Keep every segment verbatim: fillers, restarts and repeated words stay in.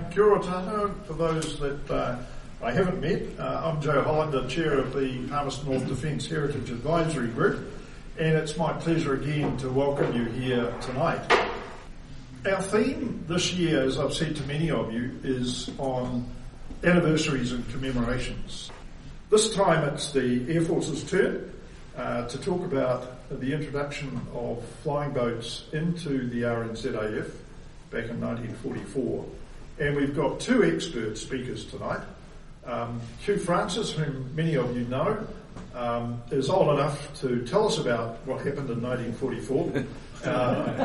kia ora tātou. For those that uh, I haven't met, uh, I'm Joe Hollander, Chair of the Palmerston North Defence Heritage Advisory Group, and it's my pleasure again to welcome you here tonight. Our theme this year, as I've said to many of you, is on anniversaries and commemorations. This time it's the Air Force's turn uh, to talk about the introduction of flying boats into the R N Z A F back in nineteen forty-four. And we've got two expert speakers tonight. Um, Hugh Francis, whom many of you know, um, is old enough to tell us about what happened in nineteen forty-four. Uh,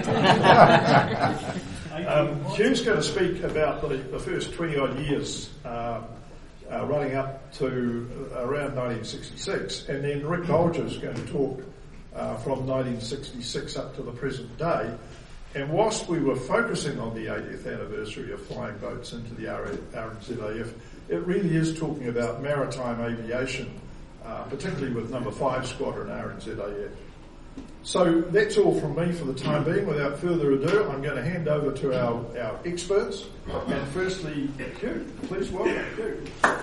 um, Hugh's going to speak about the, the first twenty-odd years uh, uh, running up to around nineteen sixty-six, and then Rick Bolger is going to talk uh, from nineteen sixty-six up to the present day. And whilst we were focusing on the eightieth anniversary of flying boats into the R N Z A F, it really is talking about maritime aviation, uh, particularly with number five Squadron R N Z A F. So that's all from me for the time being. Without further ado, I'm going to hand over to our, our experts. And firstly, Hugh, please welcome Hugh.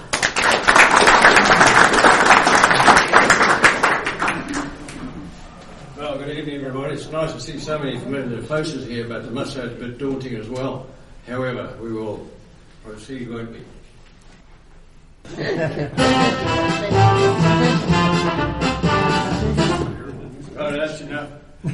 Well, good evening, everybody. It's nice to see so many familiar faces here, but it must say it's a bit daunting as well. However, we will proceed, won't we? Oh, that's enough.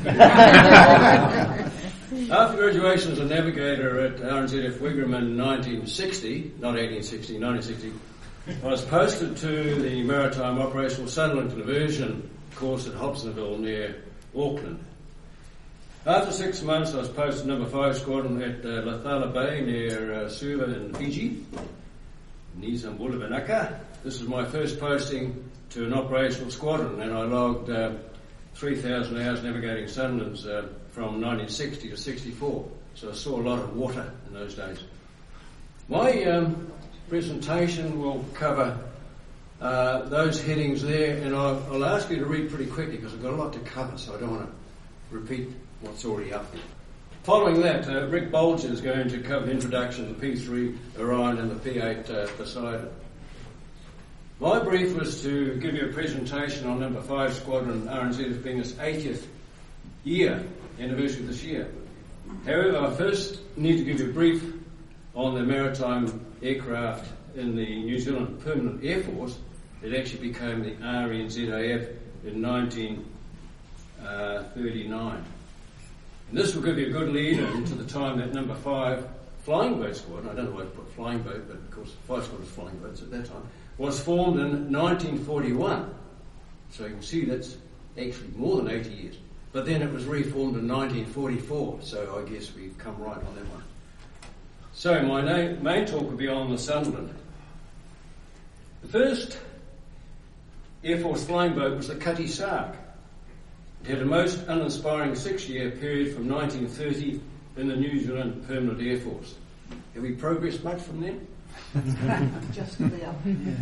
After graduation as a navigator at R N Z F Wigram in nineteen sixty, not eighteen sixty, nineteen sixty, I was posted to the Maritime Operational Sunderland Conversion course at Hobsonville near Auckland. After six months, I was posted number five Squadron at uh, Lathala Bay near uh, Suva in Fiji, Nizambulivanaka. This was my first posting to an operational squadron, and I logged uh, three thousand hours navigating Sunderlands uh, from nineteen sixty to sixty-four, so I saw a lot of water in those days. My um, presentation will cover uh, those headings there, and I'll, I'll ask you to read pretty quickly because I've got a lot to cover, so I don't want to repeat what's already up there. Following that, uh, Rick Bolger is going to cover the introduction of the P three Orion and the P eight uh, Poseidon. My brief was to give you a presentation on number five Squadron R N Z F being its eightieth year anniversary this year. However, I first need to give you a brief on the maritime aircraft in the New Zealand Permanent Air Force. It actually became the R N Z A F in nineteen thirty-nine. And this will give you a good lead into the time that number five Flying Boat Squadron, I don't know why I put flying boat, but of course five squadron was flying boats at that time, was formed in nineteen forty-one. So you can see that's actually more than eighty years. But then it was reformed in nineteen forty-four, so I guess we've come right on that one. So my na- main talk will be on the Sunderland. The first Air Force flying boat was the Cutty Sark. It had a most uninspiring six-year period from nineteen thirty in the New Zealand Permanent Air Force. Have we progressed much from then? Just there.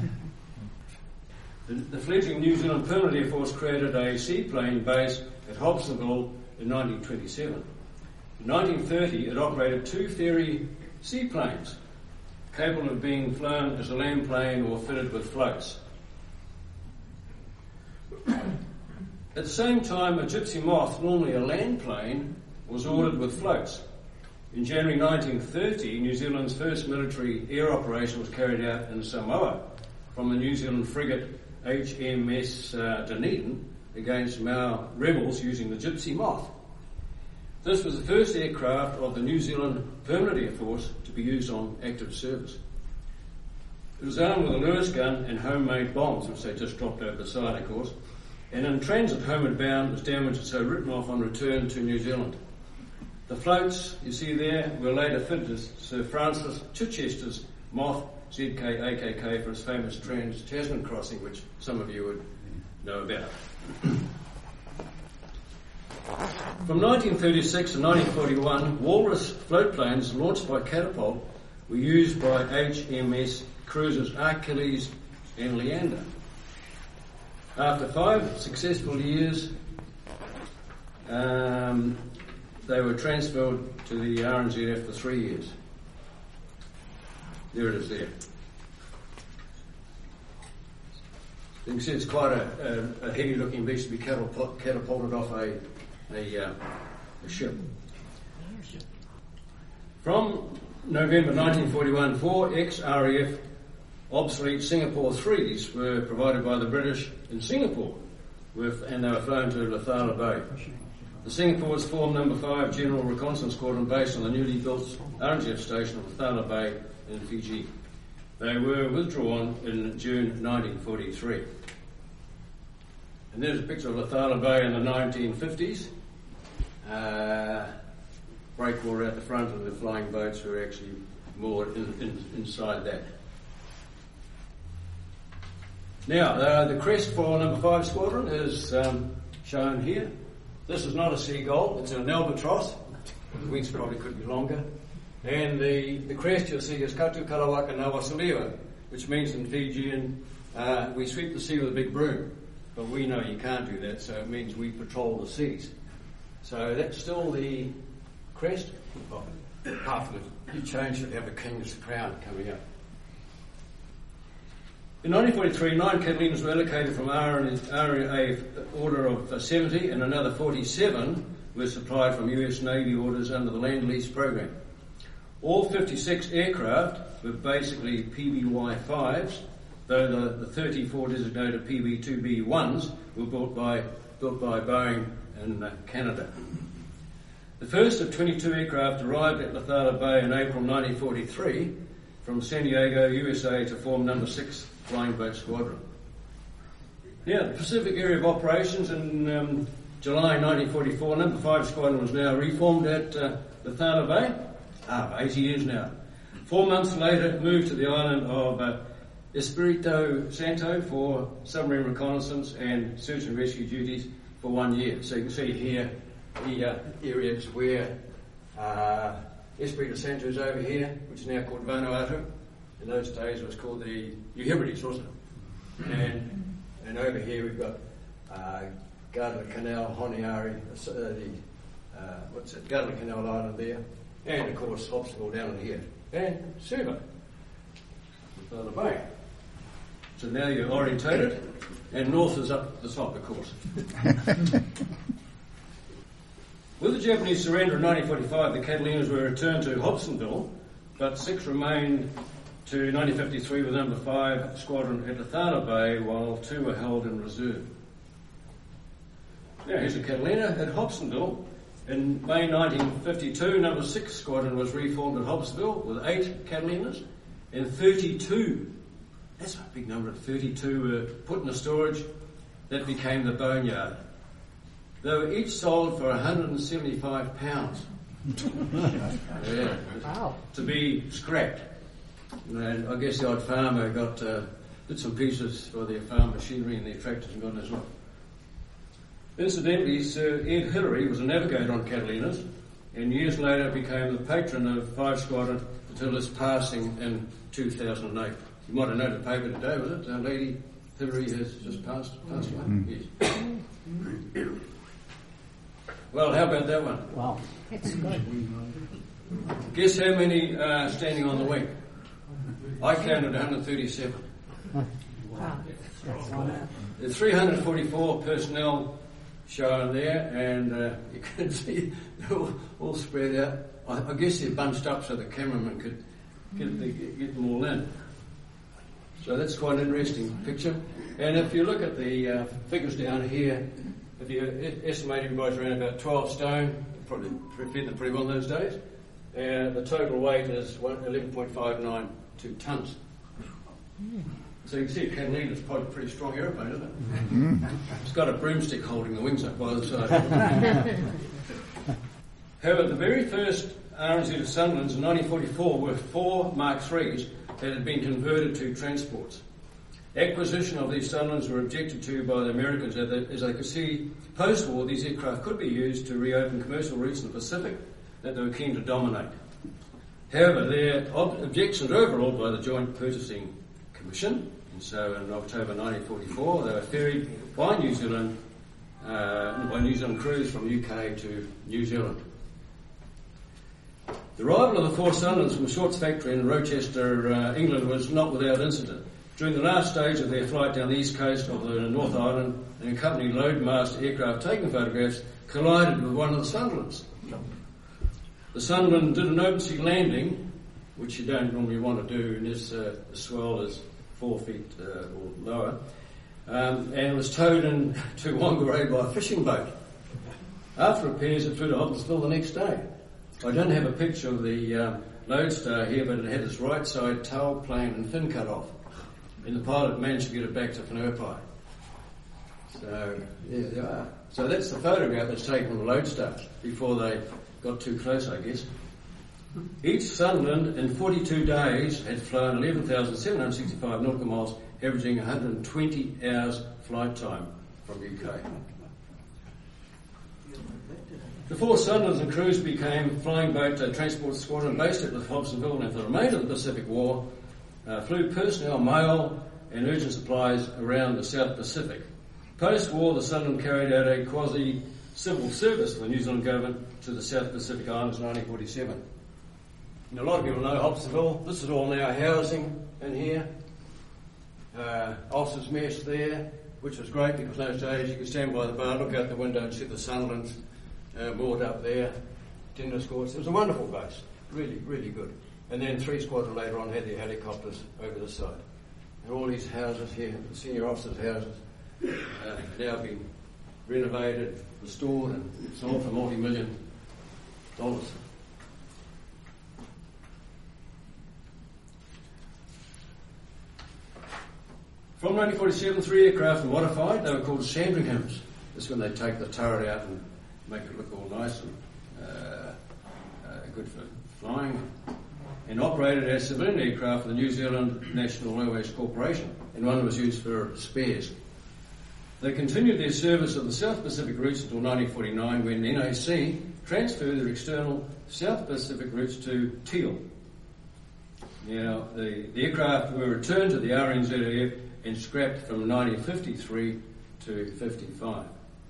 The, the fledgling New Zealand Permanent Air Force created a seaplane base at Hobsonville in nineteen twenty-seven. In nineteen thirty, it operated two Fairey seaplanes, capable of being flown as a land plane or fitted with floats. At the same time, a Gypsy Moth, normally a land plane, was ordered with floats. In January nineteen thirty, New Zealand's first military air operation was carried out in Samoa from the New Zealand frigate H M S uh, Dunedin against Mau rebels using the Gypsy Moth. This was the first aircraft of the New Zealand Permanent Air Force to be used on active service. It was armed with a Lewis gun and homemade bombs, which they just dropped over the side, of course, and in transit homeward bound was damaged, so written off on return to New Zealand. The floats you see there were later fitted as Sir Francis Chichester's Moth Z K A K K for its famous Trans-Tasman crossing, which some of you would know about. From nineteen thirty-six to nineteen forty-one, Walrus float planes launched by Catapult were used by H M S cruisers Achilles and Leander. After five successful years, um, they were transferred to the R N Z F for three years. there it is there. You can see it's quite a, a, a heavy-looking beast to be catapult, catapulted off a, a, uh, a ship. From November nineteen forty-one, four ex-R A F obsolete Singapore threes were provided by the British in Singapore, with, and they were flown to Lathala Bay. The Singapore's formed number five General Reconnaissance Squadron based on the newly built R N G F station of Lathala Bay in Fiji. They were withdrawn in June nineteen forty-three. And there's a picture of Lathala Bay in the nineteen fifties. Uh, breakwater at the front, and the flying boats were actually moored in, in, inside that. Now, uh, the crest for number five Squadron is um, shown here. This is not a seagull, it's an albatross. The wings probably could be longer. And the, the crest you'll see is Katu Kalawaka Nawasuliwa, which means in Fijian, uh, we sweep the sea with a big broom. But we know you can't do that, so it means we patrol the seas. So that's still the crest. Oh, half of it, you changed it to have a king's crown coming up. In nineteen forty-three, nine Catalinas were allocated from R A F order of seventy, and another forty-seven were supplied from U S Navy orders under the Land Lease program. All fifty-six aircraft were basically P B Y fives, though the, the thirty-four designated P B two B ones were built by, built by Boeing in uh, Canada. The first of twenty-two aircraft arrived at Lathala Bay in April nineteen forty-three from San Diego, U S A, to form number six Flying Boat Squadron. Now, the Pacific Area of Operations in um, July nineteen forty-four, number five Squadron was now reformed at uh, Lathala Bay. Ah, eighty years now. Four months later, it moved to the island of uh, Espirito Santo for submarine reconnaissance and search and rescue duties for one year. So you can see here the uh, areas where uh, Espirito Santo is over here, which is now called Vanuatu. In those days it was called the New Hebrides, wasn't it? And, and over here we've got uh, Guadalcanal, Honiari, uh, the, uh, what's it, Guadalcanal Island there, and of course Hobsonville down in here, and Suva, the Bay. So now you're orientated, and north is up the top, of course. With the Japanese surrender in nineteen forty-five, the Catalinas were returned to Hobsonville, but six remained to nineteen fifty-three with number five Squadron at Lathala Bay, while two were held in reserve. Now here's a Catalina at Hobsonville. In May nineteen fifty-two, number six Squadron was reformed at Hobsonville with eight Catalinas, and thirty-two, that's a big number, thirty-two were put in a storage that became the Boneyard. They were each sold for one hundred seventy-five pounds. Yeah, Wow. To be scrapped. And I guess the odd farmer got uh, bits and pieces for their farm machinery and their tractors and God knows what. Incidentally, Sir Ed Hillary was a navigator on Catalinas, and years later became the patron of five Squadron until his passing in two thousand eight. You might have noted the paper today, was it? Uh, Lady Hillary has just passed, passed away. Mm. Yes. Well, how about that one? Wow. It's good. Guess how many uh, standing on the wing? I counted one hundred thirty-seven. Wow. There's three hundred forty-four personnel shown there, and uh, you can see they're all, all spread out. I, I guess they're bunched up so the cameraman could get, the, get them all in. So that's quite an interesting picture. And if you look at the uh, figures down here, if you estimate everybody's around about twelve stone, probably fed them pretty well those days, and the total weight is eleven point five nine two tonnes. So you can see a Catalina is probably a pretty strong aeroplane, isn't it? Mm. It's got a broomstick holding the wings up by the side. However, the very first R N Z of Sunderlands in nineteen forty-four were four Mark threes that had been converted to transports. Acquisition of these Sunderlands were objected to by the Americans as they, as they could see post-war these aircraft could be used to reopen commercial routes in the Pacific that they were keen to dominate. However, their ob- objections were overruled by the Joint Purchasing Commission, and so in October nineteen forty-four they were ferried by New Zealand, uh, by New Zealand crews from U K to New Zealand. The arrival of the four Sunderlands from Short's factory in Rochester, uh, England was not without incident. During the last stage of their flight down the east coast of the North Island, an accompanying loadmaster aircraft taking photographs collided with one of the Sunderlands. The Sunderland did an open sea landing, which you don't normally want to do in this uh, swell is four feet uh, or lower, um, and was towed in to Whangarei by a fishing boat. After repairs, it flew to Hobsonville the next day. I don't have a picture of the um, Lodestar here, but it had its right side tail, plane and fin cut off, and the pilot managed to get it back to Whanuapai. So there they are. So that's the photograph that's taken of the Lodestar before they got too close, I guess. Each Sunderland in forty-two days had flown eleven thousand seven hundred sixty-five nautical miles, averaging one hundred twenty hours flight time from U K. The four Sunderlands and crews became flying boat uh, transport squadron based at Hobsonville, and for the remainder of the Pacific War, uh, flew personnel, mail and urgent supplies around the South Pacific. Post-war, the Sunderland carried out a quasi-civil service for the New Zealand government to the South Pacific Islands in nineteen forty-seven. Now, a lot of people know Hobsonville. This is all now housing in here. Uh, officers' mess there, which was great because in those days you could stand by the bar, look out the window and see the Sunderlands uh, moored up there, tennis courts. It was a wonderful base, really, really good. And then three squadron later on had their helicopters over the side. And all these houses here, the senior officers' houses, uh, now been renovated, restored and sold for multi-million dollars. From nineteen forty-seven, three aircraft were modified. They were called Sandringhams. This is when they take the turret out and make it look all nice and uh, uh, good for flying. And operated as civilian aircraft for the New Zealand National Railways Corporation, and one was used for spares. They continued their service of the South Pacific routes until nineteen forty-nine, when N A C transferred their external South Pacific routes to Teal. Now, the, the aircraft were returned to the R N Z A F and scrapped from nineteen fifty-three to fifty-five.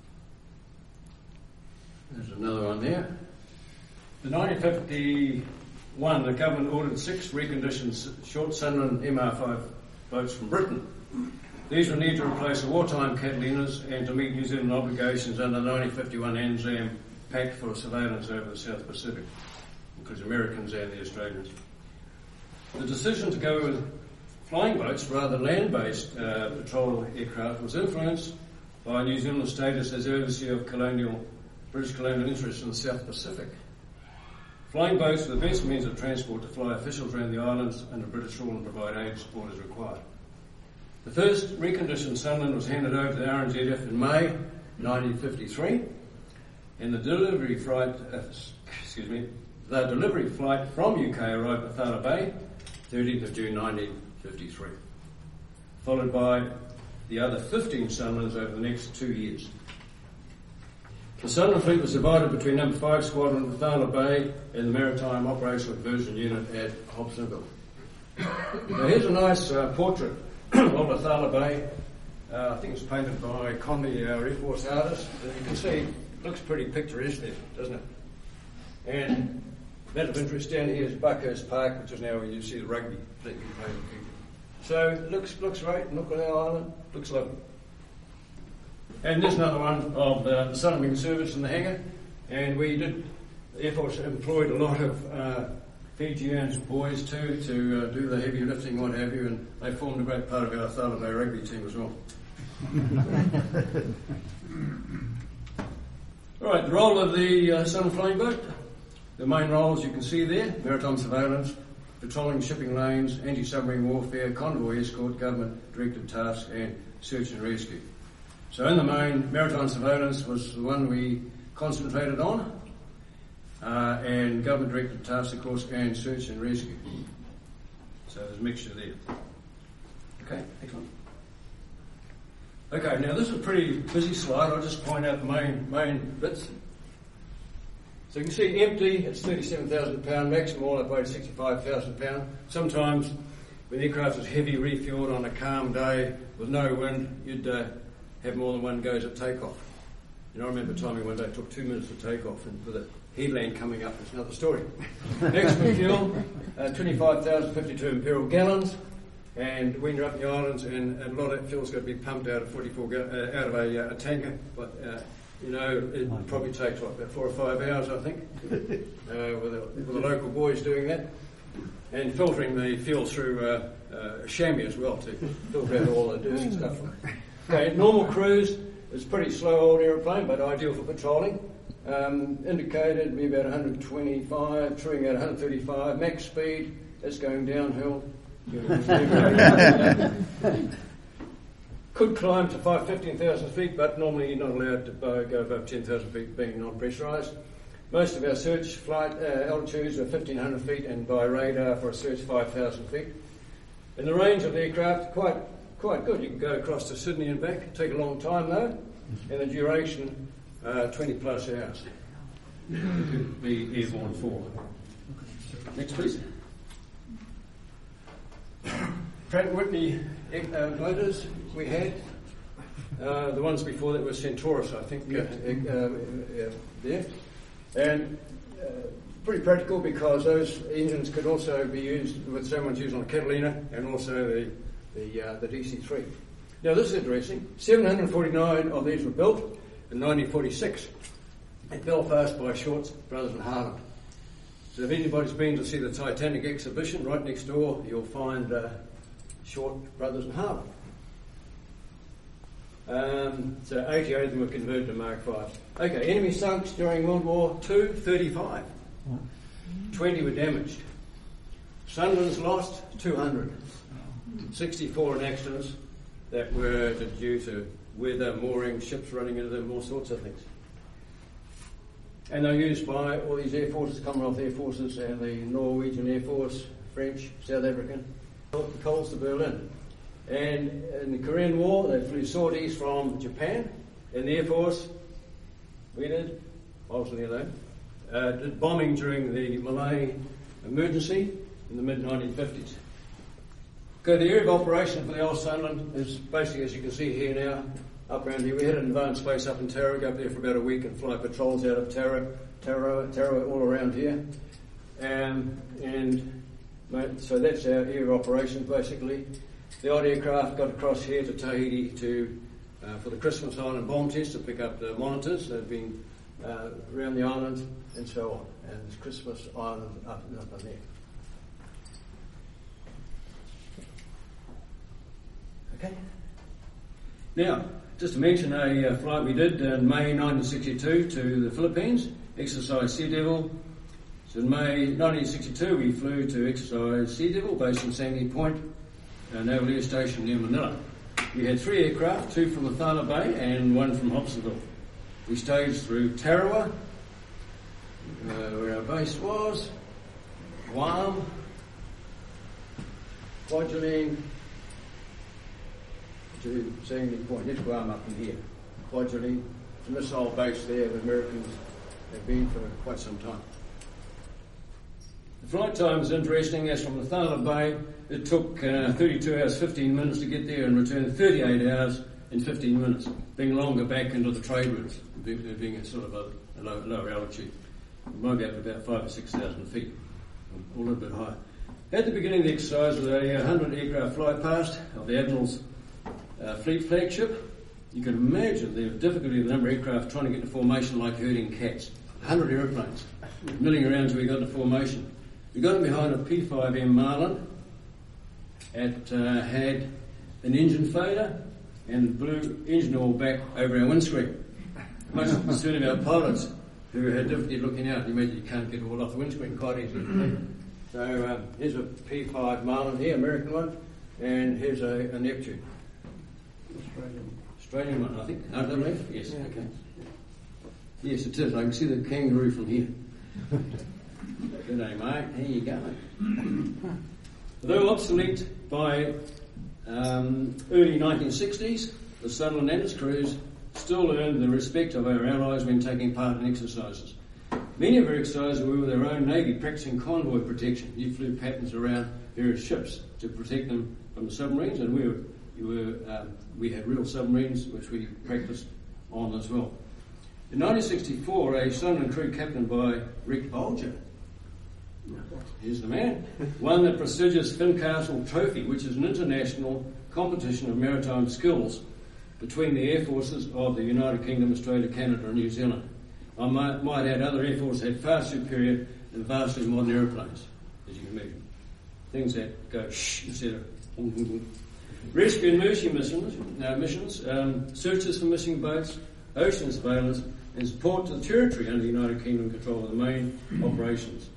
There's another one there. In nineteen fifty-one, the government ordered six reconditioned short Sunderland M R five boats from Britain. These were needed to replace the wartime Catalinas and to meet New Zealand obligations under the nineteen fifty-one ANZAM Pact for surveillance over the South Pacific, including Americans and the Australians. The decision to go with flying boats rather than land-based uh, patrol aircraft was influenced by New Zealand's status as overseer of colonial, British colonial interests in the South Pacific. Flying boats were the best means of transport to fly officials around the islands under British rule and provide aid support as required. The first reconditioned Sunderland was handed over to the R N Z F in May nineteen fifty-three, and the delivery flight, uh, excuse me, the delivery flight from U K arrived at Thala Bay, thirteenth of June nineteen fifty-three, followed by the other fifteen Sunderlands over the next two years. The Sunderland fleet was divided between number five Squadron at Thala Bay and the Maritime Operational Diversion Unit at Hobsonville. Now here's a nice uh, portrait of the Thala Bay. Uh, I think it's painted by Conley, our Air Force artist. As you can see, it looks pretty picturesque there, doesn't it? And matter of interest down here is Buckhurst Park, which is now where you see the rugby that you play with people. So it looks looks great. Look at our island. Looks lovely. And there's another one of the, the Sunderland service in the hangar. And we did, the Air Force employed a lot of uh, Fijians boys too to uh, do the heavy lifting, what have you, and they formed a great part of our Thala Bay rugby team as well. All right, the role of the uh, Sunderland flying boat. The main roles you can see there: maritime surveillance, patrolling shipping lanes, anti-submarine warfare, convoy escort, government-directed tasks, and search and rescue. So in the main, maritime surveillance was the one we concentrated on, uh, and government-directed tasks, of course, and search and rescue. So there's a mixture there. Okay, next one. Okay, now this is a pretty busy slide. I'll just point out the main main bits. So you can see empty, it's thirty-seven thousand pounds, maximum all up weight sixty-five thousand pounds. Sometimes when the aircraft is heavy refueled on a calm day with no wind, you'd uh, have more than one goes at takeoff. You know, I remember timing one day it took two minutes to take off and with a headland coming up is another story. Maximum fuel, uh, twenty-five thousand fifty-two imperial gallons, and when you're up in the islands, and a lot of that fuel's got to be pumped out of forty-four ga- uh, out of a, uh, a tanker, but uh, you know it probably takes what, about four or five hours, I think, uh, with, the, with the local boys doing that, and filtering the fuel through uh, uh, chamois as well to filter out all the dirty stuff. Okay, normal cruise is pretty slow old aeroplane, but ideal for patrolling. Um, indicated be about one hundred twenty-five, truing at one hundred thirty-five, max speed, it's going downhill. Could climb to five, fifteen thousand feet, but normally you're not allowed to go above ten thousand feet being non-pressurised. Most of our search flight uh, altitudes are fifteen hundred feet, and by radar for a search five thousand feet. And the range of the aircraft, quite quite good. You can go across to Sydney and back. It'll take a long time though, and the duration, uh, twenty plus hours. Could be airborne for. Next, please. Pratt & Whitney uh, motors we had. Uh, the ones before that were Centaurus, I think, uh, uh, uh, there. And uh, pretty practical because those engines could also be used with someone's used on a Catalina and also the the, uh, the D C three. Now this is interesting. seven hundred forty-nine of these were built in nineteen forty-six at Belfast by Shorts Brothers in Harland. So if anybody's been to see the Titanic exhibition, right next door you'll find uh, Short Brothers in Harland. Um, so eighty-eight of them were converted to Mark five. Okay, enemy sunks during World War Two, thirty-five. twenty were damaged. Sunderland's lost, two hundred. sixty-four in accidents that were due to weather, mooring, ships running into them, all sorts of things. And they're used by all these air forces, Commonwealth Air Forces and the Norwegian Air Force, French, South African, the Coles to Berlin. And in the Korean War, they flew sorties from Japan in the Air Force. We did, I wasn't there though, uh, did bombing during the Malay emergency in the mid nineteen fifties. Okay, the area of operation for the old Sunderland is basically, as you can see here now, up around here. We had an advanced base up in Tarra, go up there for about a week and fly patrols out of Tarra, Tarra, Tarra all around here. Um, and so that's our area of operation basically. The odd aircraft got across here to Tahiti to uh, for the Christmas Island bomb test to pick up the monitors that have been uh, around the island and so on. And there's Christmas Island up and up in there. Okay. Now, just to mention a uh, flight we did in May nineteen sixty-two to the Philippines, exercise Sea Devil. So in May nineteen sixty-two we flew to exercise Sea Devil based in Sandy Point, a naval air station near Manila. We had three aircraft, two from Thala Bay and one from Hobsonville. We staged through Tarawa, uh, where our base was, Guam, Kwajalein, to Sandy Point. There's Guam up in here. Kwajalein, the missile base there the Americans have been for quite some time. The flight time is interesting. As from Thala Bay, it took uh, thirty-two hours, fifteen minutes to get there and return thirty-eight hours and fifteen minutes, being longer back into the trade routes, being, being at sort of a, a low, lower altitude. It might be up to about five or six thousand feet, or a little bit higher. At the beginning of the exercise, with a one hundred aircraft fly past of the Admiral's uh, fleet flagship, you can imagine the difficulty of the number of aircraft trying to get into formation like herding cats. one hundred aeroplanes milling around until we got into formation. We got in behind a P five M Marlin. It uh, had an engine failure and blew engine oil back over our windscreen. Most concern of our pilots who had difficulty looking out. You imagine you can't get oil off the windscreen quite easily. So um, here's a P five Marlin here, American one, and here's a, a Neptune. Australian. Australian one, I think. Oh, the left? Yes, yeah. Okay. Yes, it is. I can see the kangaroo from here. Good day, mate. Here you go. Although obsolete by um, early nineteen sixties, the Sunderland and its crews still earned the respect of our allies when taking part in exercises. Many of our exercises were with our own Navy practicing convoy protection. You flew patterns around various ships to protect them from the submarines, and we were, we, were, um, we had real submarines which we practiced on as well. In nineteen sixty-four, a Sunderland crew captained by Rick Bolger, here's the man, won the prestigious Fincastle Trophy, which is an international competition of maritime skills between the air forces of the United Kingdom, Australia, Canada and New Zealand. I might, might add other air forces had far superior and vastly modern aeroplanes, as you can imagine. Things that go shh instead of boom, boom, boom. Rescue and mercy missions, uh, missions um, searches for missing boats, ocean surveillance and support to the territory under the United Kingdom control of the main operations.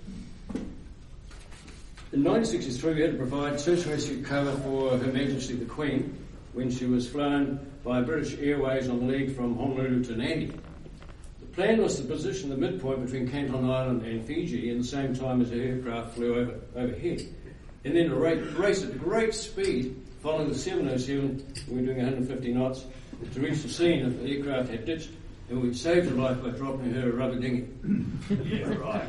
In nineteen sixty-three, we had to provide search and rescue cover for Her Majesty the Queen when she was flown by British Airways on the leg from Honolulu to Nadi. The plan was to position the midpoint between Canton Island and Fiji in the same time as the aircraft flew over, overhead, and then to race at great speed following the seven oh seven, we were doing one hundred fifty knots, to reach the scene if the aircraft had ditched, and we'd saved her life by dropping her a rubber dinghy. Yeah, right.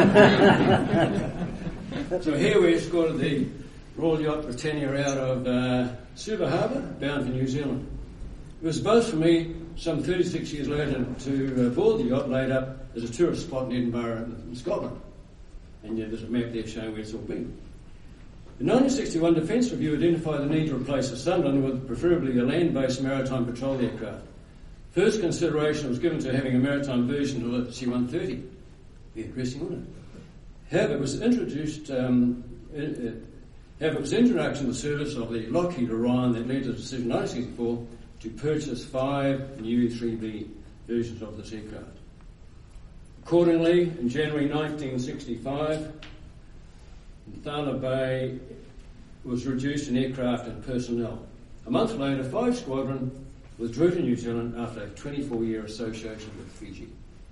So here we escorted the Royal Yacht Britannia out of uh, Suva Harbour, bound for New Zealand. It was a boast for me, some thirty-six years later, to uh, board the yacht laid up as a tourist spot in Edinburgh in Scotland. And yeah, there's a map there showing where it's all been. In nineteen sixty-one, Defence Review identified the need to replace the Sunderland with preferably a land-based maritime patrol aircraft. First consideration was given to having a maritime version of the C one thirty. Be interesting, wouldn't it? However, it was introduced, um, uh, uh, however, it was introduction to the service of the Lockheed Orion that led to the decision in nineteen sixty-four to purchase five new three B versions of this aircraft. Accordingly, in January nineteen sixty-five, Thala Bay was reduced in aircraft and personnel. A month later, Five Squadron withdrew to New Zealand after a twenty-four year association with Fiji.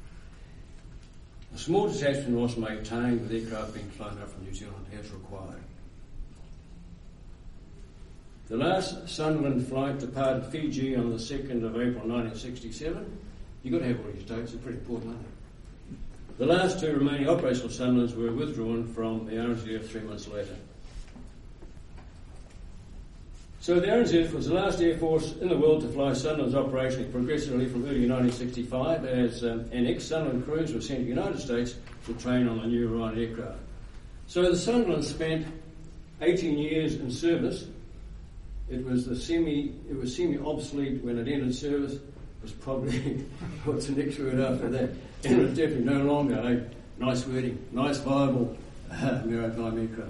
A small detachment was maintained with aircraft being flown up from New Zealand as required. The last Sunderland flight departed Fiji on the second of April nineteen sixty-seven. You've got to have all these dates, they're pretty important, aren't they? The last two remaining operational Sunderlands were withdrawn from the R N Z F three months later. So the R N Z F was the last air force in the world to fly Sunderlands operationally progressively from early nineteen sixty-five, as um, an ex-Sunderland crews were sent to the United States to train on the new Orion aircraft. So the Sunderland spent eighteen years in service. It was the semi, it was semi-obsolete when it ended service. It was probably, what's the next word after that? And it was definitely no longer a nice wording, nice, viable uh, maritime aircraft.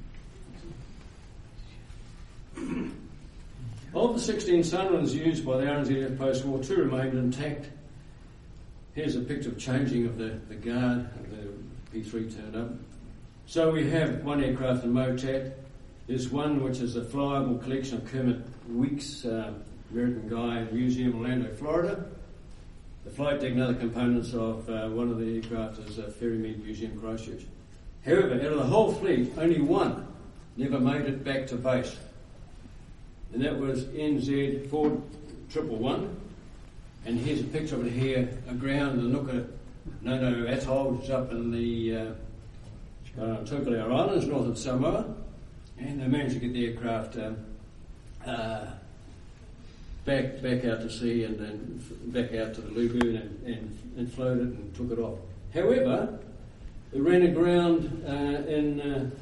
Of the sixteen Sunderlands used by the R N Z F post-war, two remained intact. Here's a picture of changing of the, the guard, the P three turned up. So we have one aircraft in MOTAT. There's one which is a flyable collection of Kermit Weeks, uh, American guy Museum, Orlando, Florida. The flight deck and other components of uh, one of the aircraft is uh, Ferrymead Museum, Christchurch. However, out of the whole fleet, only one never made it back to base. And that was N Z four one one. And here's a picture of it here, aground in the Nuka Nono Atoll, which is up in the uh, uh, Tokelau Islands, north of Samoa. And they managed to get the aircraft um, uh, back back out to sea and then back out to the lagoon and, and, and floated and took it off. However, it ran aground uh, in uh,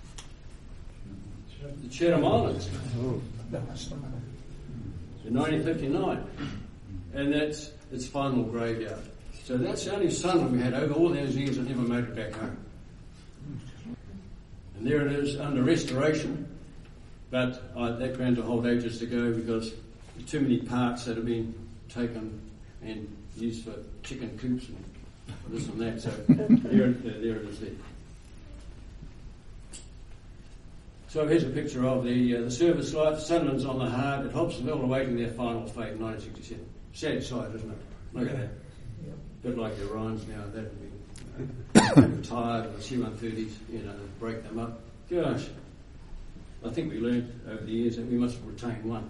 the Chatham Islands in nineteen fifty-nine, and that's its final graveyard. So that's the only Sunderland we had over all those years that never made it back home. And there it is under restoration, but uh, that ground will hold ages to go because too many parts that have been taken and used for chicken coops and this and that. So there, there it is there. So here's a picture of the uh, the service life. Sunderland's on the hard at Hobsonville awaiting their final fate in nineteen sixty-seven. Sad sight, isn't it? Look at that. A bit like the Orions now. That would be retired of the C one thirties, you know, break them up. Gosh, I think we learned over the years that we must retain one.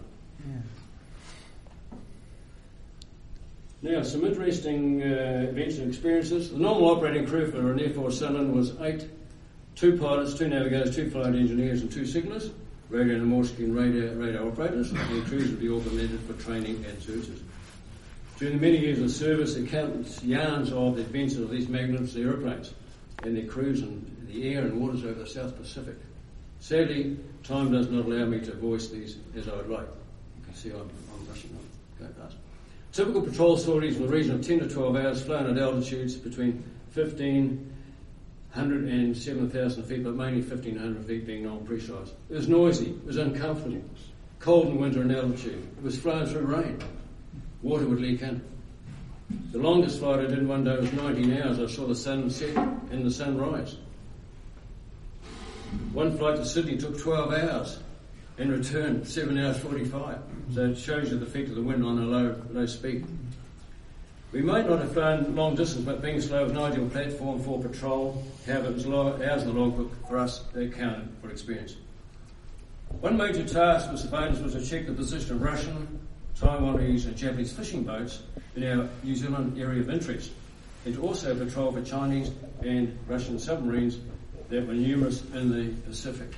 Yeah. Now, some interesting uh, events and experiences. The normal operating crew for an Air Force Sunderland was eight, two pilots, two navigators, two flight engineers and two signallers, radio and Morse and radar, radar operators. And the crews would be augmented for training and services. During the many years of service, there are countless yarns of the adventures of these magnificent aeroplanes and their crews in the air and waters over the South Pacific. Sadly, time does not allow me to voice these as I would like. You can see I'm, I'm rushing on, going fast. Typical patrol stories in the region of ten to twelve hours flown at altitudes between fifteen hundred and seven thousand feet, but mainly fifteen hundred feet being non-pressurised. It was noisy, it was uncomfortable, cold in winter and altitude. It was flown through rain. Water would leak in. The longest flight I did in one day was nineteen hours. I saw the sun set and the sun rise. One flight to Sydney took twelve hours and returned seven hours forty-five. So it shows you the effect of the wind on a low, low speed. We might not have flown long distance, but being slow was an ideal platform for patrol. However, it was hours in the logbook for us that counted for experience. One major task for surveillance was to check the position of Russian, Taiwanese and Japanese fishing boats in our New Zealand area of interest, and to also patrol for Chinese and Russian submarines that were numerous in the Pacific.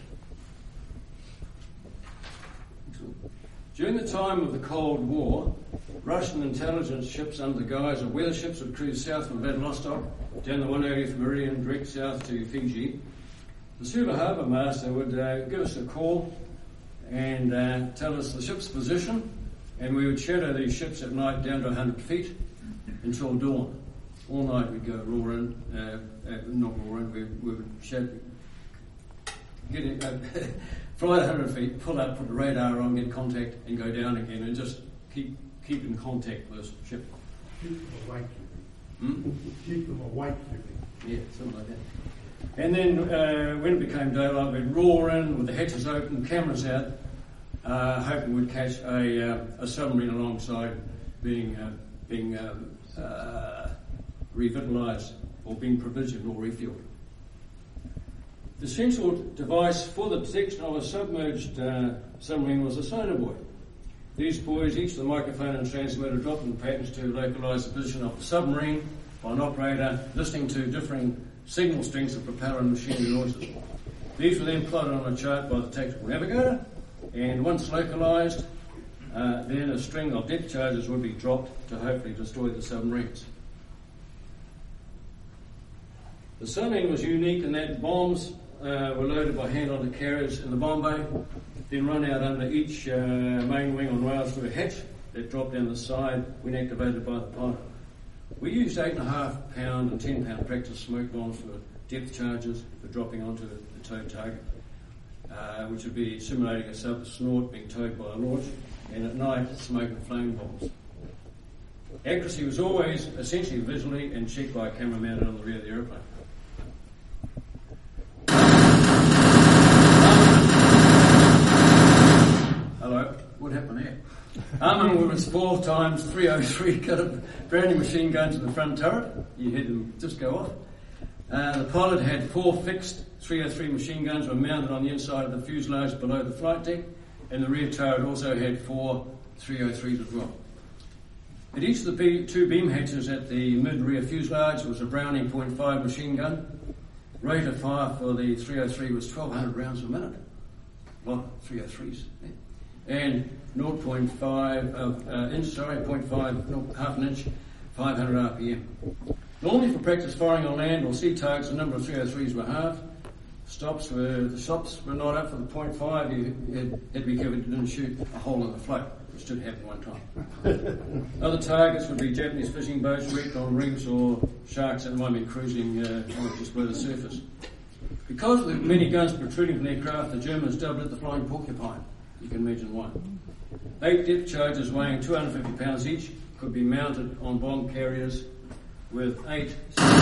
During the time of the Cold War, Russian intelligence ships under the guise of weather ships would cruise south from Vladivostok down the one eightieth meridian direct south to Fiji. The Suva Harbour Master would uh, give us a call and uh, tell us the ship's position, and we would shadow these ships at night down to one hundred feet until dawn. All night we'd go roar in, uh, uh, not roar in, we, we would shadow, get it, uh, fly one hundred feet, pull up, put the radar on, get contact, and go down again, and just keep keep in contact with this ship. Keep them awake. Hmm? Keep them awake. Yeah, something like that. And then uh, when it became daylight, we'd roar in with the hatches open, cameras out, uh, hoping we'd catch a, uh, a submarine alongside being uh, being um, uh, revitalised or being provisioned or refuelled. The essential device for the detection of a submerged uh, submarine was a sonar buoy. These buoys, each with a microphone and transmitter, dropped in patterns to localise the position of the submarine by an operator listening to differing signal strings of propeller and machinery noises. These were then plotted on a chart by the tactical navigator, and once localised, uh, then a string of depth charges would be dropped to hopefully destroy the submarines. The submarine was unique in that bombs uh, were loaded by hand onto carriers in the bomb bay, then run out under each uh, main wing on rails through a hatch that dropped down the side when activated by the pilot. We used eight and a half pound and ten pound practice smoke bombs for depth charges for dropping onto the towed target, uh, which would be simulating a sub snort being towed by a launch, and at night smoke and flame bombs. Accuracy was always essentially visually and checked by a camera mounted on the rear of the aeroplane. Hello, what happened here? Armament was four times three oh three caliber brand new machine guns in the front turret. You heard them just go off. Uh, the pilot had four fixed three oh three machine guns were mounted on the inside of the fuselage below the flight deck, and the rear turret also had four three oh threes as well. At each of the be- two beam hatches at the mid-rear fuselage was a Browning point five machine gun. Rate of fire for the three oh three was twelve hundred rounds a minute. A lot of three oh threes. Yeah. And zero point five of uh, inch, sorry, zero point five, no, half an inch, five hundred R P M. Normally for practice firing on land or sea targets, the number of three oh threes were halved. Stops were, the stops were not up for the point five. You had, had to be careful you didn't shoot a hole in the float, which did happen one time. Other targets would be Japanese fishing boats wrecked on reefs or sharks that might be cruising uh, just below the surface. Because of the many guns protruding from the aircraft, the Germans dubbed it the Flying Porcupine. You can imagine why. Eight depth charges weighing two hundred fifty pounds each could be mounted on bomb carriers with eight.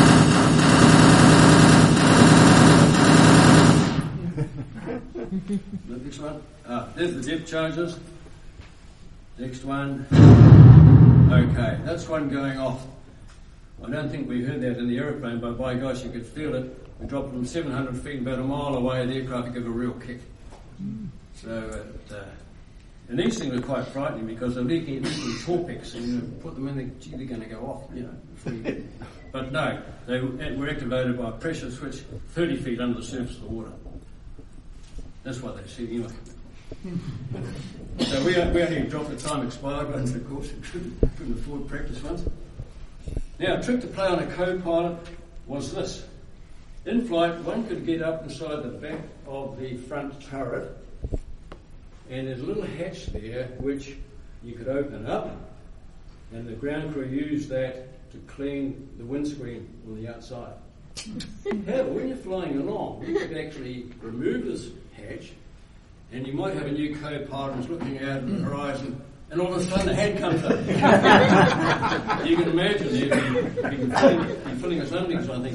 The next one. Ah, there's the depth charges. Next one. Okay, that's one going off. I don't think we heard that in the aeroplane, but by gosh, you could feel it. We dropped them seven hundred feet, about a mile away, the aircraft gave a real kick. So, it, uh, and these things are quite frightening because they're leaking, leaking torpex, and you put them in there, gee, they're going to go off, you know. Before you get, but no, they were activated by a pressure switch thirty feet under the surface of the water. That's what they see anyway. So we, we only dropped the time expired ones, of course, we couldn't, couldn't afford practice ones. Now, a trick to play on a co-pilot was this. In flight, one could get up inside the back of the front turret, and there's a little hatch there which you could open up, and the ground crew used that to clean the windscreen on the outside. However, when you're flying along, you could actually remove this hatch, and you might have a new co-pilot who's looking out at the horizon, and all of a sudden the hand comes up. You can imagine he'd be, he'd be, filling, be filling his undies, I think.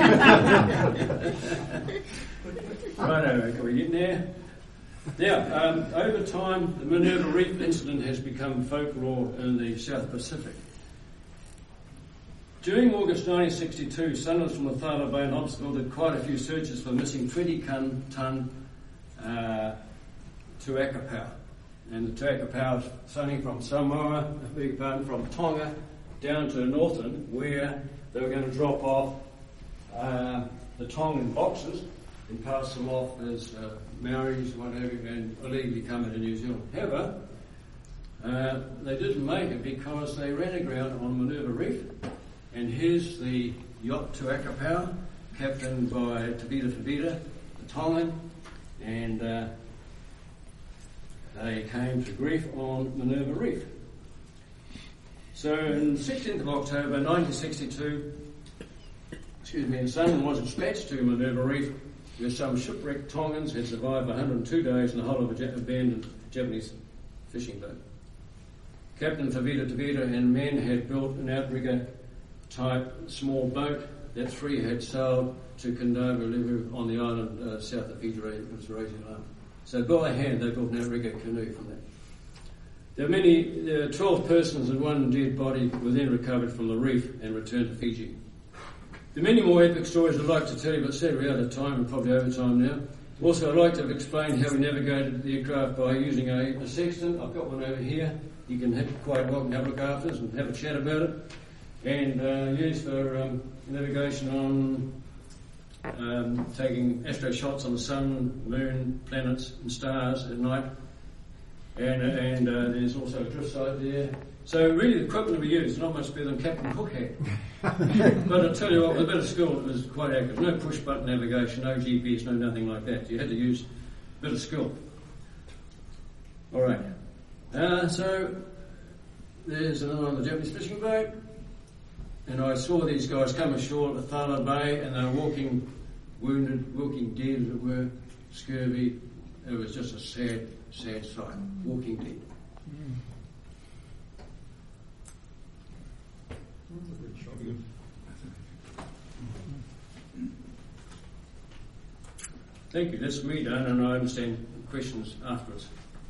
Righto, can we get in there? Now, um, over time, the Minerva Reef incident has become folklore in the South Pacific. During August nineteen sixty-two, Sunderland from the Thala Bay and Hobsonville did quite a few searches for missing twenty ton uh, tuaka power. And the tuaka power is sailing from Samoa, I beg your pardon, from Tonga down to Northern, where they were going to drop off uh, the Tongan boxes and pass them off as uh, Maoris, whatever, and illegally come into New Zealand. However, uh, they didn't make it because they ran aground on Minerva Reef. And here's the yacht Tuaka Power, captained by Tabita Fabita, the Tongan, and uh, they came to grief on Minerva Reef. So on the sixteenth of October nineteen sixty-two, excuse me, Sunderland was dispatched to Minerva Reef where some shipwrecked Tongans had survived one hundred two days in the hull of an abandoned Japanese fishing boat. Captain Fabita Tabita and men had built an outrigger type small boat that three had sailed to Kandava Levu on the island uh, south of Fiji, it was raising alarm. So by hand they built an outrigger canoe from that. There were many, there were twelve persons and one dead body were then recovered from the reef and returned to Fiji. There are many more epic stories I'd like to tell you, but sadly we're out of time and probably over time now. Also I'd like to have explained how we navigated the aircraft by using a, a sextant. I've got one over here. You can have, quite welcome to have a look after us and have a chat about it. And uh, used for um, navigation on um, taking astro shots on the sun, moon, planets and stars at night. And, uh, and uh, there's also a drift sight there. So really the equipment we used is not much better than Captain Cook had. But I tell you what, with a bit of skill it was quite accurate. No push button navigation, no G P S, no nothing like that. You had to use a bit of skill. Alright. Uh, so there's another one on the Japanese fishing boat. And I saw these guys come ashore at the Thala Bay and they were walking wounded, walking dead as it were, scurvy. It was just a sad, sad sight, walking dead. Thank you, that's me done and I understand questions afterwards.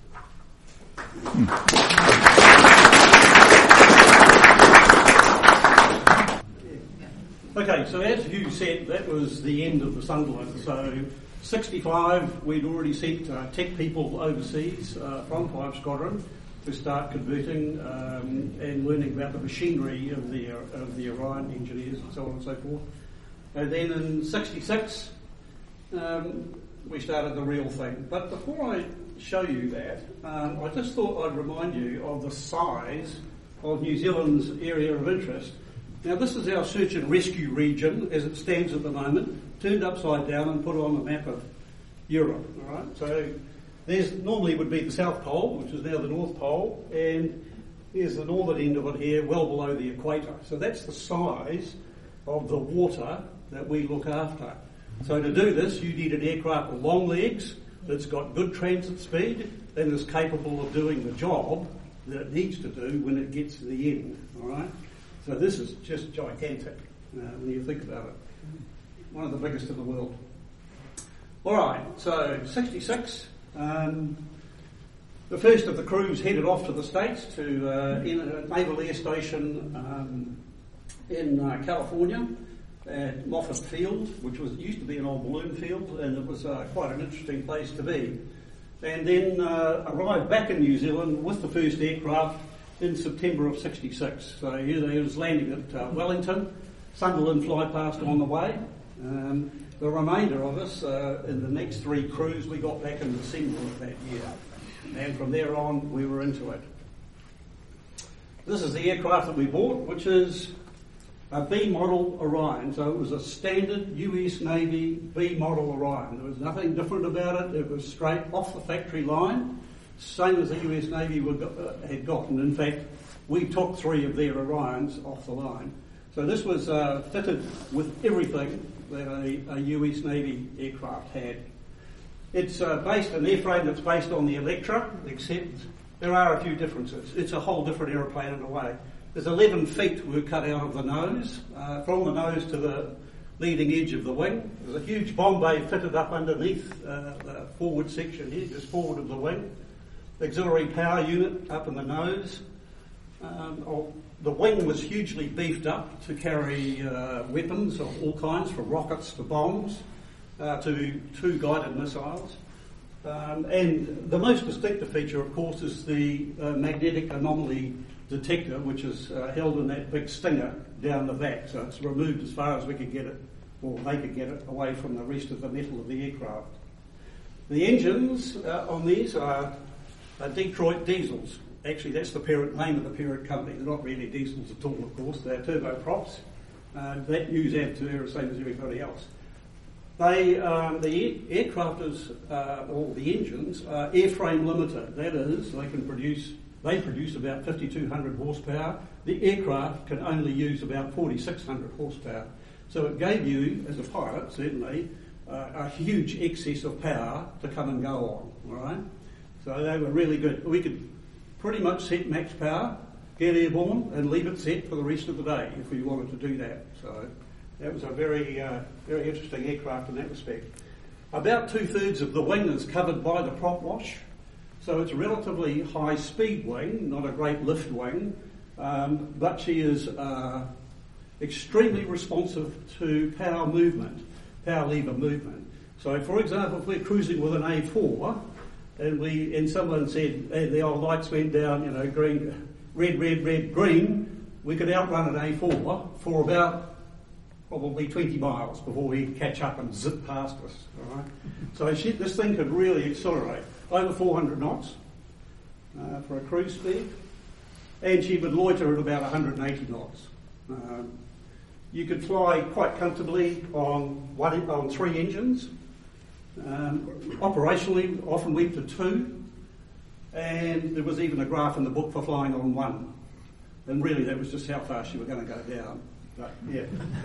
Okay, so as Hugh said, that was the end of the Sunderland. So sixty-five, we'd already sent uh, tech people overseas uh, from Five Squadron to start converting um, and learning about the machinery of the of the Orion engineers and so on and so forth. And then in sixty-six, um, we started the real thing. But before I show you that, um, I just thought I'd remind you of the size of New Zealand's area of interest. Now this is our search and rescue region as it stands at the moment, turned upside down and put on the map of Europe. All right, so there's normally would be the South Pole, which is now the North Pole, and here's the northern end of it here, well below the equator. So that's the size of the water that we look after. So to do this, you need an aircraft with long legs that's got good transit speed and is capable of doing the job that it needs to do when it gets to the end. All right. So this is just gigantic uh, when you think about it. One of the biggest in the world. All right, so sixty-six, um, the first of the crews headed off to the States to uh, in a naval air station um, in uh, California at Moffett Field, which was used to be an old balloon field, and it was uh, quite an interesting place to be. And then uh, arrived back in New Zealand with the first aircraft in September of sixty-six. So here they was landing at uh, Wellington, Sunderland fly past on the way. Um, the remainder of us, uh, in the next three crews, we got back in December of that year. And from there on, we were into it. This is the aircraft that we bought, which is a B model Orion. So it was a standard U S Navy B model Orion. There was nothing different about it. It was straight off the factory line, same as the U S Navy had gotten. In fact, we took three of their Orions off the line. So this was uh, fitted with everything that a, a U S Navy aircraft had. It's uh, based an airframe that's based on the Electra, except there are a few differences. It's a whole different aeroplane in a way. There's eleven feet were cut out of the nose, uh, from the nose to the leading edge of the wing. There's a huge bomb bay fitted up underneath uh, the forward section here, just forward of the wing. The auxiliary power unit up in the nose. Um, oh, the wing was hugely beefed up to carry uh, weapons of all kinds, from rockets to bombs uh, to two guided missiles. Um, and the most distinctive feature, of course, is the uh, magnetic anomaly detector, which is uh, held in that big stinger down the back. So it's removed as far as we could get it, or they could get it, away from the rest of the metal of the aircraft. The engines uh, on these are, are Detroit diesels. Actually, that's the parent name of the parent company. They're not really diesels at all, of course. They're turboprops uh, that use air to air the same as everybody else. They, um, the air, aircraft is, uh, or the engines are airframe limited. That is, they can produce, they produce about fifty-two hundred horsepower. The aircraft can only use about forty-six hundred horsepower. So it gave you, as a pilot, certainly, uh, a huge excess of power to come and go on. All right. So they were really good. We could pretty much set max power, get airborne, and leave it set for the rest of the day if we wanted to do that. So that was a very, uh, very interesting aircraft in that respect. About two-thirds of the wing is covered by the prop wash, so it's a relatively high-speed wing, not a great lift wing, um, but she is uh, extremely responsive to power movement, power lever movement. So, for example, if we're cruising with an A four, and we and someone said, hey, the old lights went down, you know, green, red, red, red, green, we could outrun an A four for about probably twenty miles before he'd catch up and zip past us. All right? So she, this thing could really accelerate over four hundred knots uh, for a cruise speed, and she would loiter at about one hundred eighty knots. Um, you could fly quite comfortably on one on three engines. Um, operationally, often went to two, and there was even a graph in the book for flying on one. And really, that was just how fast you were going to go down. But yeah,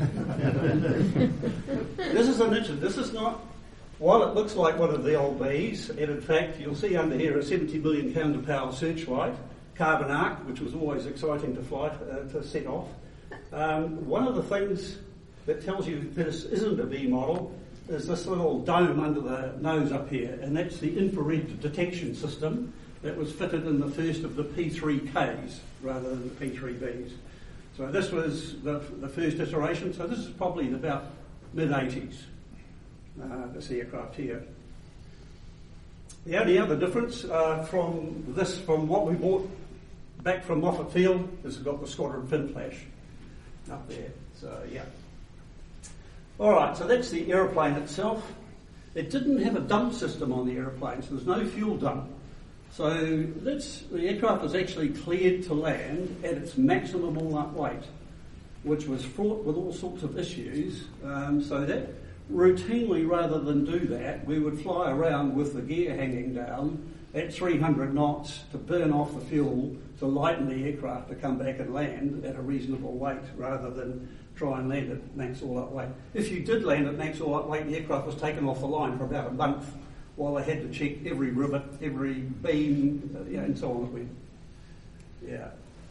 this is an interesting. This is not. While it looks like one of the old Bs, and in fact, you'll see under here a seventy million counter-power searchlight, carbon arc, which was always exciting to fly uh, to set off. Um, one of the things that tells you this isn't a B model is this little dome under the nose up here, and that's the infrared detection system that was fitted in the first of the P three Ks rather than the P three Bs. So this was the, the first iteration, so this is probably in about mid eighties, uh, this aircraft here. The only other difference uh, from this, from what we bought back from Moffat Field, is it's got the squadron fin flash up there, so yeah. All right, so that's the aeroplane itself. It didn't have a dump system on the aeroplane, so there's no fuel dump. So that's, the aircraft was actually cleared to land at its maximum all-up weight, which was fraught with all sorts of issues. Um, so that routinely, rather than do that, we would fly around with the gear hanging down at three hundred knots to burn off the fuel to lighten the aircraft to come back and land at a reasonable weight, rather than try and land at max all-up weight. If you did land at max all-up weight, the aircraft was taken off the line for about a month while they had to check every rivet, every beam, you know, and so on. Yeah.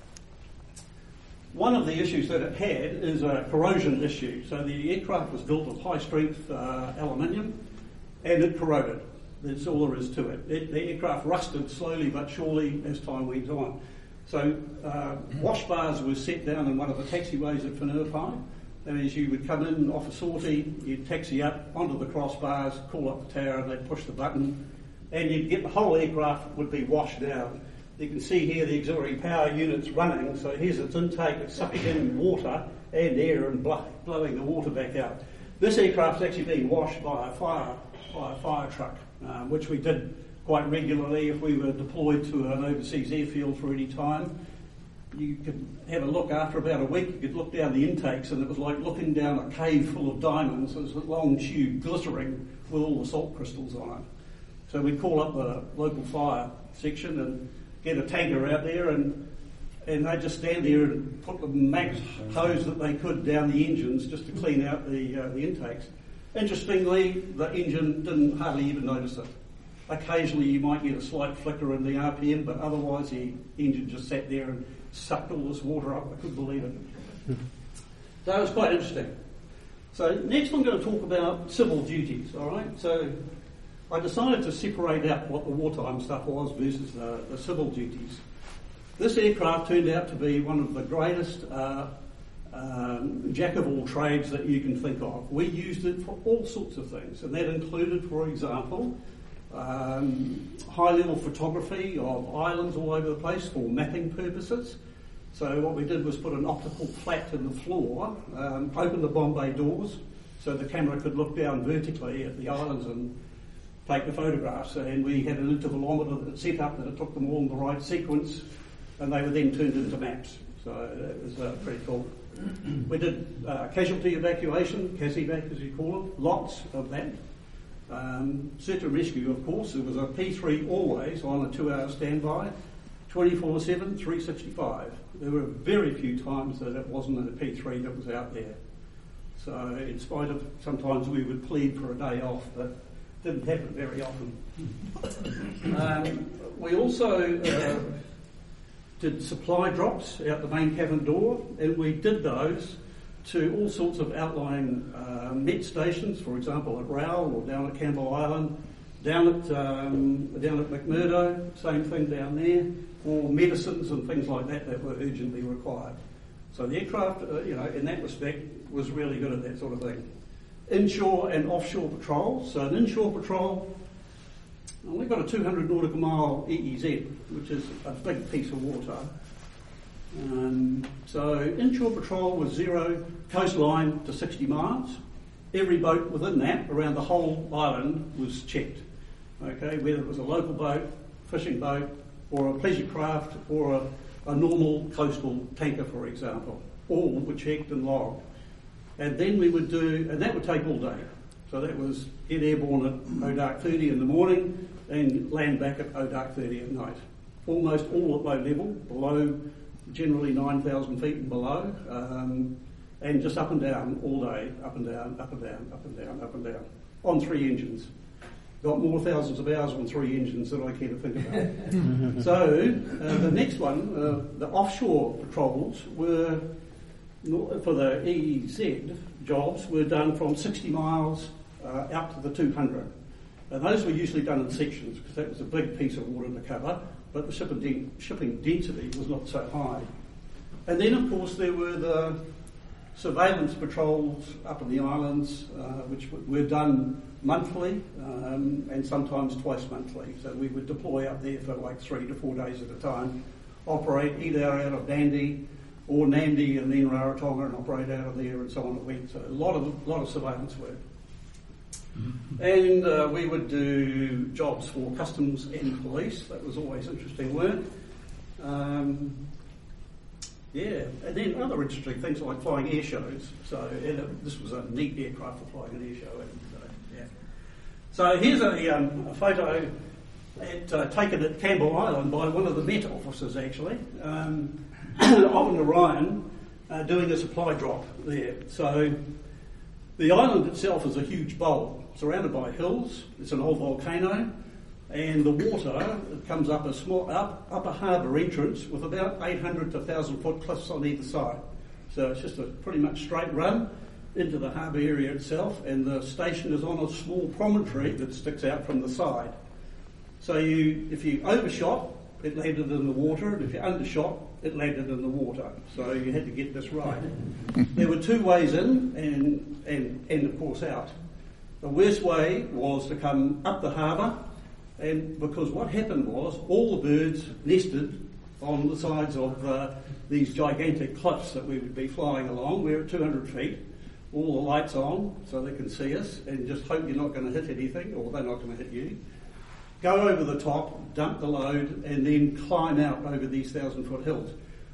One of the issues that it had is a corrosion issue. So the aircraft was built of high-strength uh, aluminium, and it corroded. That's all there is to it. it. The aircraft rusted slowly but surely as time went on. So uh, wash bars were set down in one of the taxiways at Whenuapai, and as you would come in off a sortie, you'd taxi up onto the crossbars, call up the tower, and they'd push the button, and you'd get the whole aircraft would be washed down. You can see here the auxiliary power unit's running, so here's its intake, it's sucking in water and air and blow, blowing the water back out. This aircraft's actually being washed by a fire, by a fire truck, um, which we did quite regularly if we were deployed to an overseas airfield for any time. You could have a look after about a week, you could look down the intakes and it was like looking down a cave full of diamonds. There was a long tube glittering with all the salt crystals on it. So we'd call up the local fire section and get a tanker out there and and they'd just stand there and put the max hose that they could down the engines just to clean out the uh, the intakes. Interestingly, the engine didn't hardly even notice it. Occasionally you might get a slight flicker in the R P M, but otherwise the engine just sat there and sucked all this water up. I couldn't believe it. So it was quite interesting. So next I'm going to talk about civil duties, all right? So I decided to separate out what the wartime stuff was versus the, the civil duties. This aircraft turned out to be one of the greatest uh, um, jack-of-all-trades that you can think of. We used it for all sorts of things, and that included, for example, um, high-level photography of islands all over the place for mapping purposes. So what we did was put an optical flat in the floor, um, open the bomb bay doors, so the camera could look down vertically at the islands and take the photographs. And we had an intervalometer that set up that it took them all in the right sequence, and they were then turned into maps. So that was uh, pretty cool. We did uh, casualty evacuation, CASEVAC as you call it, lots of that. Um, search and rescue, of course, there was a P three always on a two-hour standby, twenty-four seven, three sixty-five. There were very few times that it wasn't a P three that was out there. So in spite of sometimes we would plead for a day off, but didn't happen very often. um, we also uh, did supply drops out the main cabin door, and we did those to all sorts of outlying uh, Met stations, for example at Rowell or down at Campbell Island, down at um, down at McMurdo, same thing down there, or medicines and things like that that were urgently required. So the aircraft, uh, you know, in that respect, was really good at that sort of thing. Inshore and offshore patrols. So an inshore patrol, we've got a two hundred nautical mile E E Z, which is a big piece of water. Um, so inshore patrol was zero coastline to sixty miles. Every boat within that, around the whole island, was checked. Okay, whether it was a local boat, fishing boat, or a pleasure craft, or a, a normal coastal tanker, for example, all were checked and logged. And then we would do, and that would take all day. So that was get airborne at oh dark thirty in the morning and land back at oh dark thirty at night. Almost all at low level, below generally nine thousand feet and below, um, and just up and down all day, up and down, up and down, up and down, up and down, on three engines. Got more thousands of hours on three engines than I care to think about. So uh, the next one, uh, the offshore patrols were, for the E E Z jobs, were done from sixty miles uh, out to the two hundred. And those were usually done in sections because that was a big piece of water to cover, but the shipping, de- shipping density was not so high. And then, of course, there were the surveillance patrols up in the islands, uh, which were done monthly um, and sometimes twice monthly. So we would deploy up there for like three to four days at a time, operate either out of Nandi or Nandi and then Rarotonga and operate out of there and so on it went. So a lot of, lot of surveillance work. And uh, we would do jobs for customs and police. That was always interesting work. Um, yeah, and then other interesting things like flying air shows. So and, uh, this was a neat aircraft for flying an air show. And, uh, yeah. So here's a, um, a photo at, uh, taken at Campbell Island by one of the Met officers actually, um, of an Orion uh, doing a supply drop there. So the island itself is a huge bowl, surrounded by hills. It's an old volcano, and the water it comes up a small up, upper harbour entrance with about eight hundred to one thousand foot cliffs on either side. So it's just a pretty much straight run into the harbour area itself, and the station is on a small promontory that sticks out from the side. So you, if you overshot, it landed in the water, and if you undershot, it landed in the water. So you had to get this right. There were two ways in and, and, and of course out. The worst way was to come up the harbour, and because what happened was all the birds nested on the sides of uh, these gigantic cliffs that we would be flying along. We're at two hundred feet, all the lights on so they can see us, and just hope you're not going to hit anything, or they're not going to hit you. go over the top, dump the load, and then climb out over these thousand-foot hills.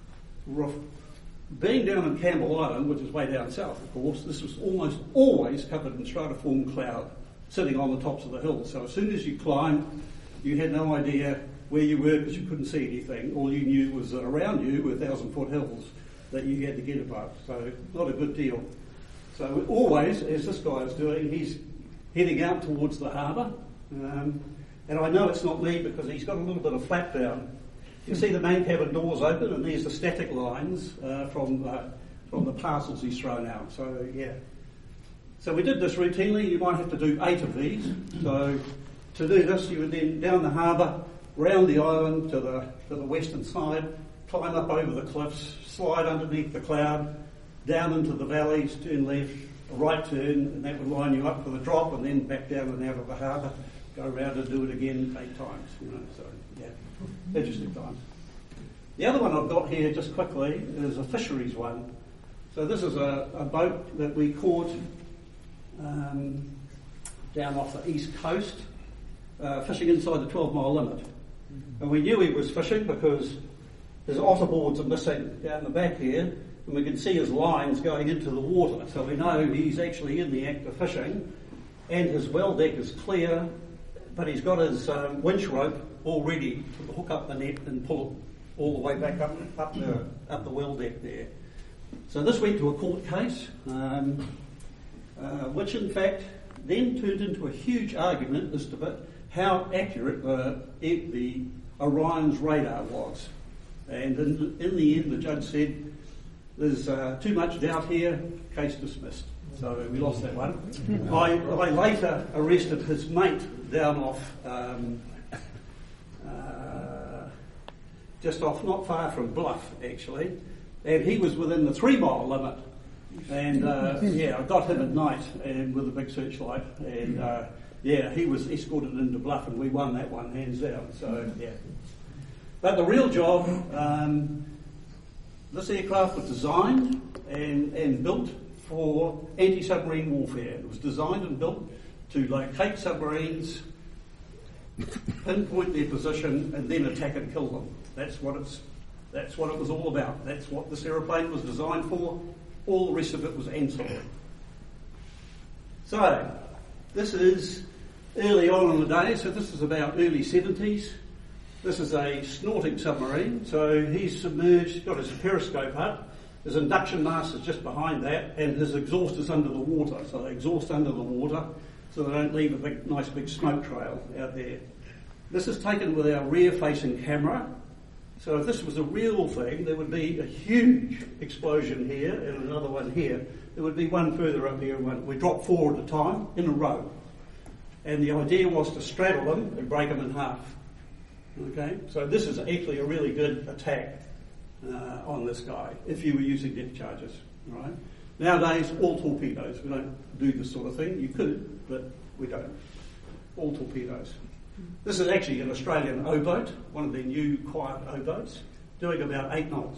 Being down in Campbell Island, which is way down south, of course, this was almost always covered in stratiform cloud, sitting on the tops of the hills. So as soon as you climbed, you had no idea where you were because you couldn't see anything. All you knew was that around you were thousand-foot hills that you had to get above. So not a good deal. So always, as this guy is doing, he's heading out towards the harbour. Um, and I know it's not me because he's got a little bit of flap down. You see the main cabin doors open, and there's the static lines uh, from uh, from the parcels he's thrown out. So yeah. So we did this routinely. You might have to do eight of these. So to do this, you would then down the harbour, round the island to the to the western side, climb up over the cliffs, slide underneath the cloud, down into the valleys, turn left, a right turn, and that would line you up for the drop, and then back down and out of the harbour. Go around and do it again eight times. You know, so yeah. Interesting times. The other one I've got here, just quickly, is a fisheries one. So this is a, a boat that we caught um, down off the east coast, uh, fishing inside the twelve mile limit. And we knew he was fishing because his otter boards are missing down the back here, and we can see his lines going into the water. So we know he's actually in the act of fishing, and his well deck is clear, but he's got his um, winch rope all ready to hook up the net and pull it all the way back up up the up the well deck there. So this went to a court case, um, uh, which in fact then turned into a huge argument as to how accurate the, the Orion's radar was. And in, in the end, the judge said, "There's uh, too much doubt here. Case dismissed." So we lost that one. I, I later arrested his mate down off. Um, Uh, just off, not far from Bluff, actually, and he was within the three mile limit. And uh, yeah, I got him at night and with a big searchlight, and uh, yeah, he was escorted into Bluff, and we won that one hands down. So yeah, but the real job, um, this aircraft was designed and and built for anti-submarine warfare. It was designed and built to locate submarines, pinpoint their position, and then attack and kill them. That's what it's. That's what it was all about. That's what this aeroplane was designed for. All the rest of it was ancillary. So, this is early on in the day. So this is about early seventies. This is a snorting submarine. So he's submerged, got his periscope up. His induction mast is just behind that, and his exhaust is under the water. So they exhaust under the water, so they don't leave a big, nice big smoke trail out there. This is taken with our rear-facing camera. So if this was a real thing, there would be a huge explosion here and another one here. There would be one further up here and one. We drop four at a time in a row. And the idea was to straddle them and break them in half. Okay? So this is actually a really good attack uh, on this guy if you were using depth charges. All right? Nowadays, all torpedoes. We don't do this sort of thing. You could, but we don't. All torpedoes. This is actually an Australian O-boat, one of their new quiet O-boats, doing about eight knots.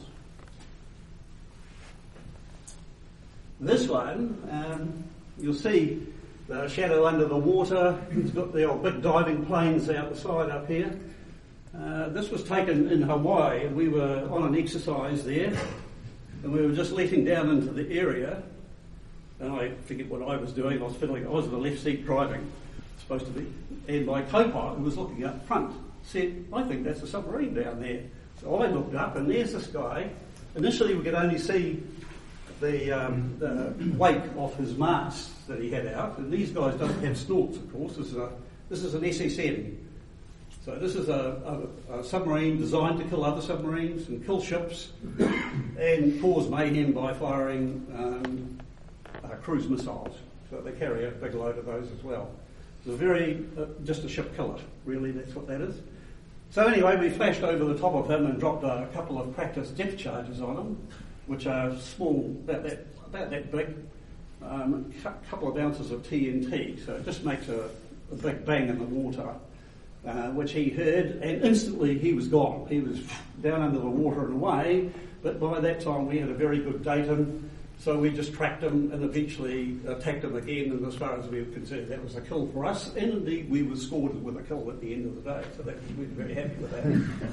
This one, um, you'll see the shadow under the water. It's got the old big diving planes out the side up here. Uh, this was taken in Hawaii, and we were on an exercise there, and we were just letting down into the area, and I forget what I was doing. I was fiddling. I was in the left seat driving. Supposed to be, and my co-pilot, who was looking up front, said, "I think that's a submarine down there." So I looked up, and there's this guy. Initially, we could only see the, um, the wake off his mast that he had out, and these guys don't have snorts, of course. This is a this is an S S N. So this is a, a, a submarine designed to kill other submarines and kill ships, and cause mayhem by firing um, uh, cruise missiles. So they carry a big load of those as well. It's a very, uh, just a ship killer, really, that's what that is. So anyway, we flashed over the top of him and dropped a couple of practice depth charges on him, which are small, about that, about that big, um, a couple of ounces of T N T, so it just makes a, a big bang in the water, uh, which he heard, and instantly he was gone. He was down under the water and away, but by that time we had a very good datum, So we just tracked him and eventually attacked him again, and as far as we were concerned, that was a kill for us. And indeed, we were scored with a kill at the end of the day, so that, we were very happy with that.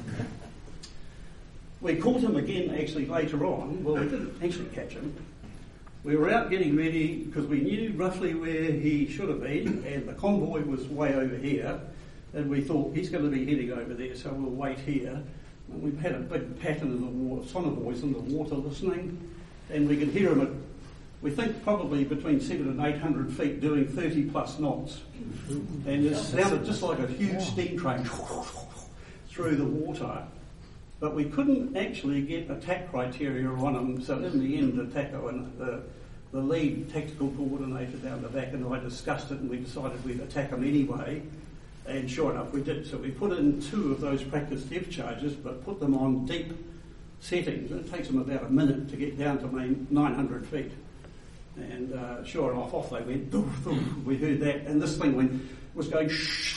We caught him again actually later on. Well, we didn't actually catch him. We were out getting ready because we knew roughly where he should have been, and the convoy was way over here, and we thought he's going to be heading over there, so we'll wait here. And we've had a big pattern in the water, sonobuoys in the water listening, and we could hear him at, we think probably between seven and eight hundred feet, doing thirty plus knots, and it sounded just like a huge steam train through the water. But we couldn't actually get attack criteria on him, so in the end, the TACO and the, the lead tactical coordinator down the back and I discussed it, and we decided we'd attack him anyway. And sure enough, we did. So we put in two of those practice depth charges, but put them on deep settings. And it takes them about a minute to get down to nine hundred feet. And uh, sure enough, off they went. Doof, doof. We heard that, and this thing went was going shh.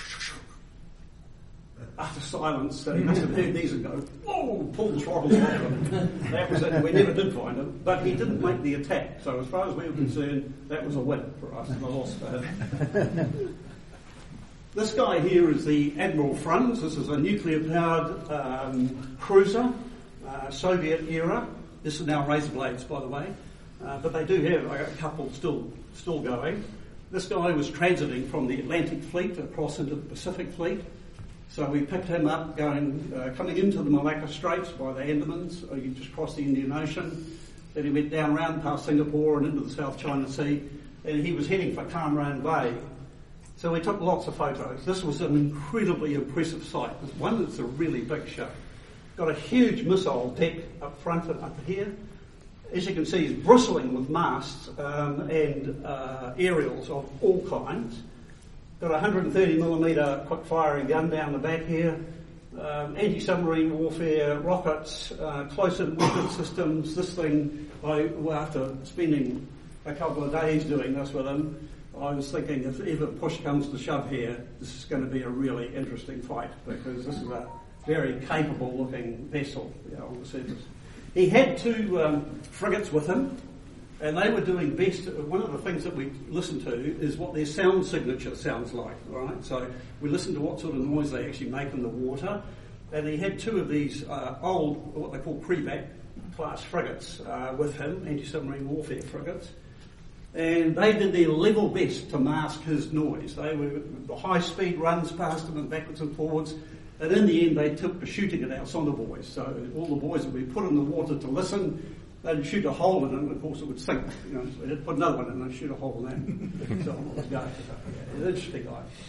After silence, so he must have heard these and go, whoa, pull the throttle off him. That was it. We never did find him, but he didn't make the attack. So as far as we were concerned, that was a win for us, and a loss for him. This guy here is the Admiral Franz. This is a nuclear-powered um, cruiser, uh, Soviet era. This is now Razor Blades, by the way, uh, but they do have a couple still still going. This guy was transiting from the Atlantic Fleet across into the Pacific Fleet. So we picked him up going, uh, coming into the Malacca Straits by the Andamans. Uh, you just cross the Indian Ocean. Then he went down around past Singapore and into the South China Sea. And he was heading for Cam Ranh Bay. So we took lots of photos. This was an incredibly impressive sight. One that's a really big ship. Got a huge missile deck up front and up here. As you can see, it's bristling with masts um, and uh, aerials of all kinds. Got a one hundred thirty millimetre quick-firing gun down the back here, um, anti-submarine warfare, rockets, uh, close-in weapon systems. This thing, I, well, after spending a couple of days doing this with him, I was thinking if ever push comes to shove here, this is going to be a really interesting fight, because this is a very capable-looking vessel, you know, on the surface. He had two um, frigates with him, and they were doing best. One of the things that we listen to is what their sound signature sounds like, all right? So we listen to what sort of noise they actually make in the water. And he had two of these uh, old, what they call Krebat class frigates uh, with him, anti-submarine warfare frigates. And they did their level best to mask his noise. They were the high-speed runs past him and backwards and forwards. And in the end, they took to shooting at our sonobuoys. So all the buoys that we put in the water to listen, they'd shoot a hole in it, and of course it would sink. You know, so they'd put another one in and they'd shoot a hole in that. So it was going. Yeah, an interesting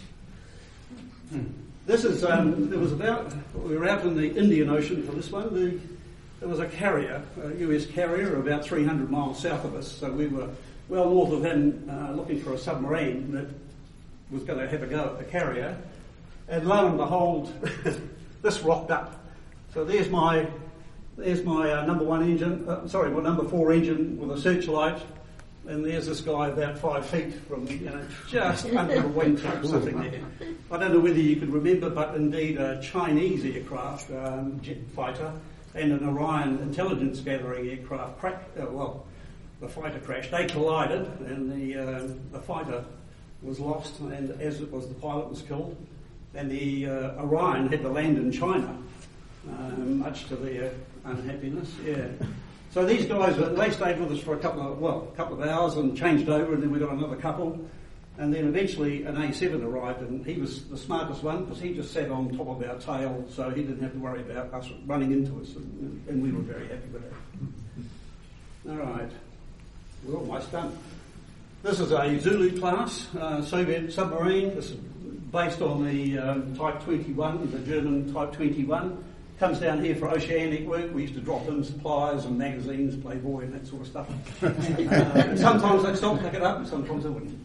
guy. This is, um, there was about, we were out in the Indian Ocean for this one. The, there was a carrier, a U S carrier, about three hundred miles south of us. So we were well north of him uh, looking for a submarine that was going to have a go at the carrier. And lo and behold, this rocked up. So there's my there's my uh, number one engine, uh, sorry, my number four engine with a searchlight, and there's this guy about five feet from, you know, just under the wingtip sitting there. I don't know whether you could remember, but indeed a Chinese aircraft, um, jet fighter, and an Orion intelligence gathering aircraft cracked, uh, well, the fighter crashed. They collided, and the uh, the fighter was lost, and as it was, the pilot was killed. And the uh, Orion had to land in China, um, much to their unhappiness. Yeah. So these guys, they stayed with us for a couple of, well, a couple of hours and changed over, and then we got another couple. And then eventually an A seven arrived, and he was the smartest one because he just sat on top of our tail, so he didn't have to worry about us running into us, and, and we were very happy with that. All right. We're almost done. This is a Zulu class uh, Soviet submarine. This is based on the um, Type twenty-one, the German Type twenty-one. Comes down here for oceanic work. We used to drop in supplies and magazines, Playboy and that sort of stuff. uh, sometimes they'd stop, pick it up, and sometimes they wouldn't.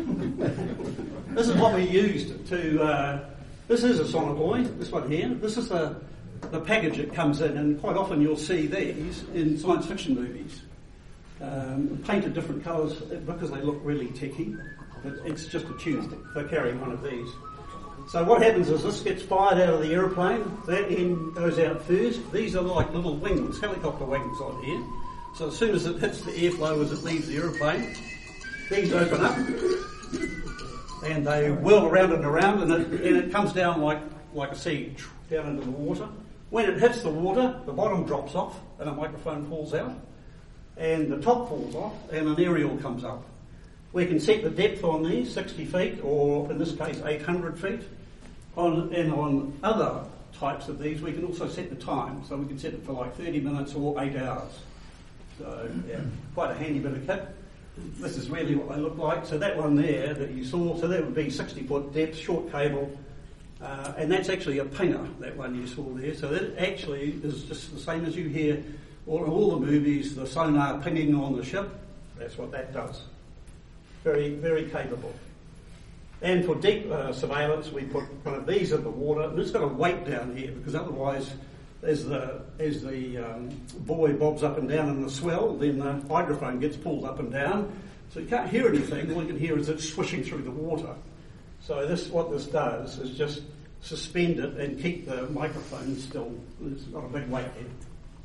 This is what we used to, uh, this is a sonobuoy, this one here. This is the, the package that comes in, and quite often you'll see these in science fiction movies. Um, painted different colours because they look really techy. It's just a tune for carrying one of these. So what happens is this gets fired out of the aeroplane. That end goes out first. These are like little wings, helicopter wings on here. So as soon as it hits the airflow as it leaves the aeroplane, these open up and they whirl around and around, and it, and it comes down like, like a seed down into the water. When it hits the water, the bottom drops off and a microphone falls out, and the top falls off and an aerial comes up. We can set the depth on these, sixty feet, or in this case eight hundred feet. On, and on other types of these, we can also set the time, so we can set it for like thirty minutes or eight hours. So, yeah, quite a handy bit of kit. This is really what they look like. So that one there that you saw, so that would be sixty foot depth, short cable, uh, and that's actually a pinger, that one you saw there. So that actually is just the same as you hear all, all the movies, the sonar pinging on the ship. That's what that does. Very, very capable. And for deep uh, surveillance, we put one of these in the water, and it's got a weight down here because otherwise, as the as the um, buoy bobs up and down in the swell, then the hydrophone gets pulled up and down, so you can't hear anything. All you can hear is it swishing through the water. So this, what this does, is just suspend it and keep the microphone still. It's got a big weight there.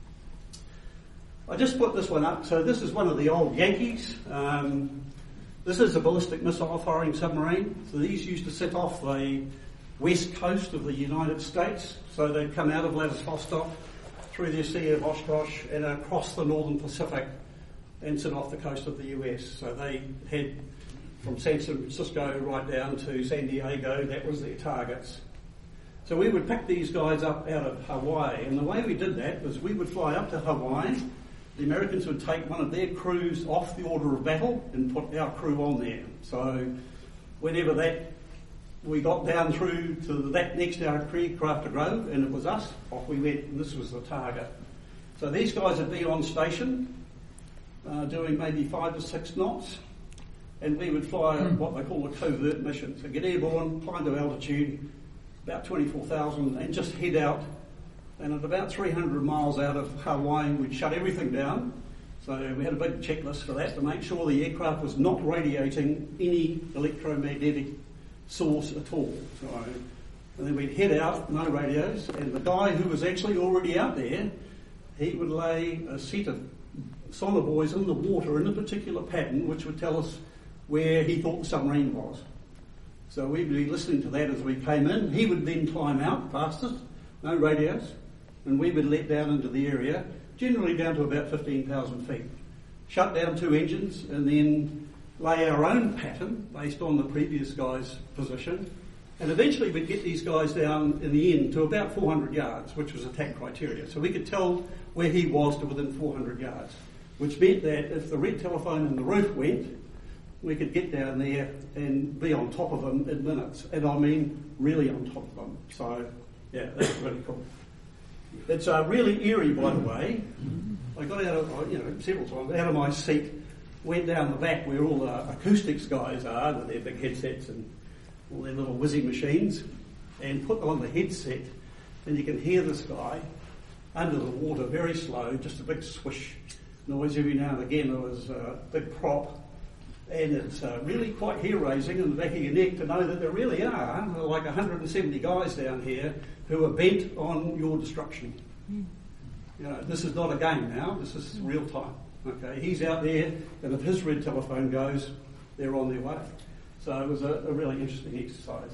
I just put this one up. So this is one of the old Yankees. Um, This is a ballistic missile firing submarine. So these used to sit off the west coast of the United States. So they'd come out of Vladivostok through the Sea of Oshkosh and across the northern Pacific and sit off the coast of the U S. So they had from San Francisco right down to San Diego. That was their targets. So we would pick these guys up out of Hawaii. And the way we did that was we would fly up to Hawaii. The Americans would take one of their crews off the order of battle and put our crew on there. So whenever that we got down through to that next aircraft to grow, and it was us, off we went, and this was the target. So these guys would be on station, uh, doing maybe five to six knots, and we would fly mm. what they call a covert mission. So get airborne, climb to altitude, about twenty-four thousand, and just head out. And at about three hundred miles out of Hawaii, we'd shut everything down. So we had a big checklist for that to make sure the aircraft was not radiating any electromagnetic source at all. So, and then we'd head out, no radios, and the guy who was actually already out there, he would lay a set of sonar buoys in the water in a particular pattern, which would tell us where he thought the submarine was. So we'd be listening to that as we came in. He would then climb out past us, no radios, and we would let down into the area, generally down to about fifteen thousand feet. Shut down two engines and then lay our own pattern based on the previous guy's position. And eventually we'd get these guys down in the end to about four hundred yards, which was attack criteria. So we could tell where he was to within four hundred yards, which meant that if the red telephone in the roof went, we could get down there and be on top of them in minutes. And I mean really on top of them. So yeah, that's really cool. It's uh, really eerie, by the way. I got out of, you know, several times, out of my seat, went down the back where all the acoustics guys are with their big headsets and all their little whizzing machines, and put on the headset, and you can hear this guy under the water, very slow, just a big swish noise every now and again. There was a big prop, and it's uh, really quite hair-raising in the back of your neck to know that there really are like one hundred seventy guys down here who are bent on your destruction. Mm. You know, this is not a game now, this is real time. Okay, he's out there, and if his red telephone goes, they're on their way. So it was a, a really interesting exercise.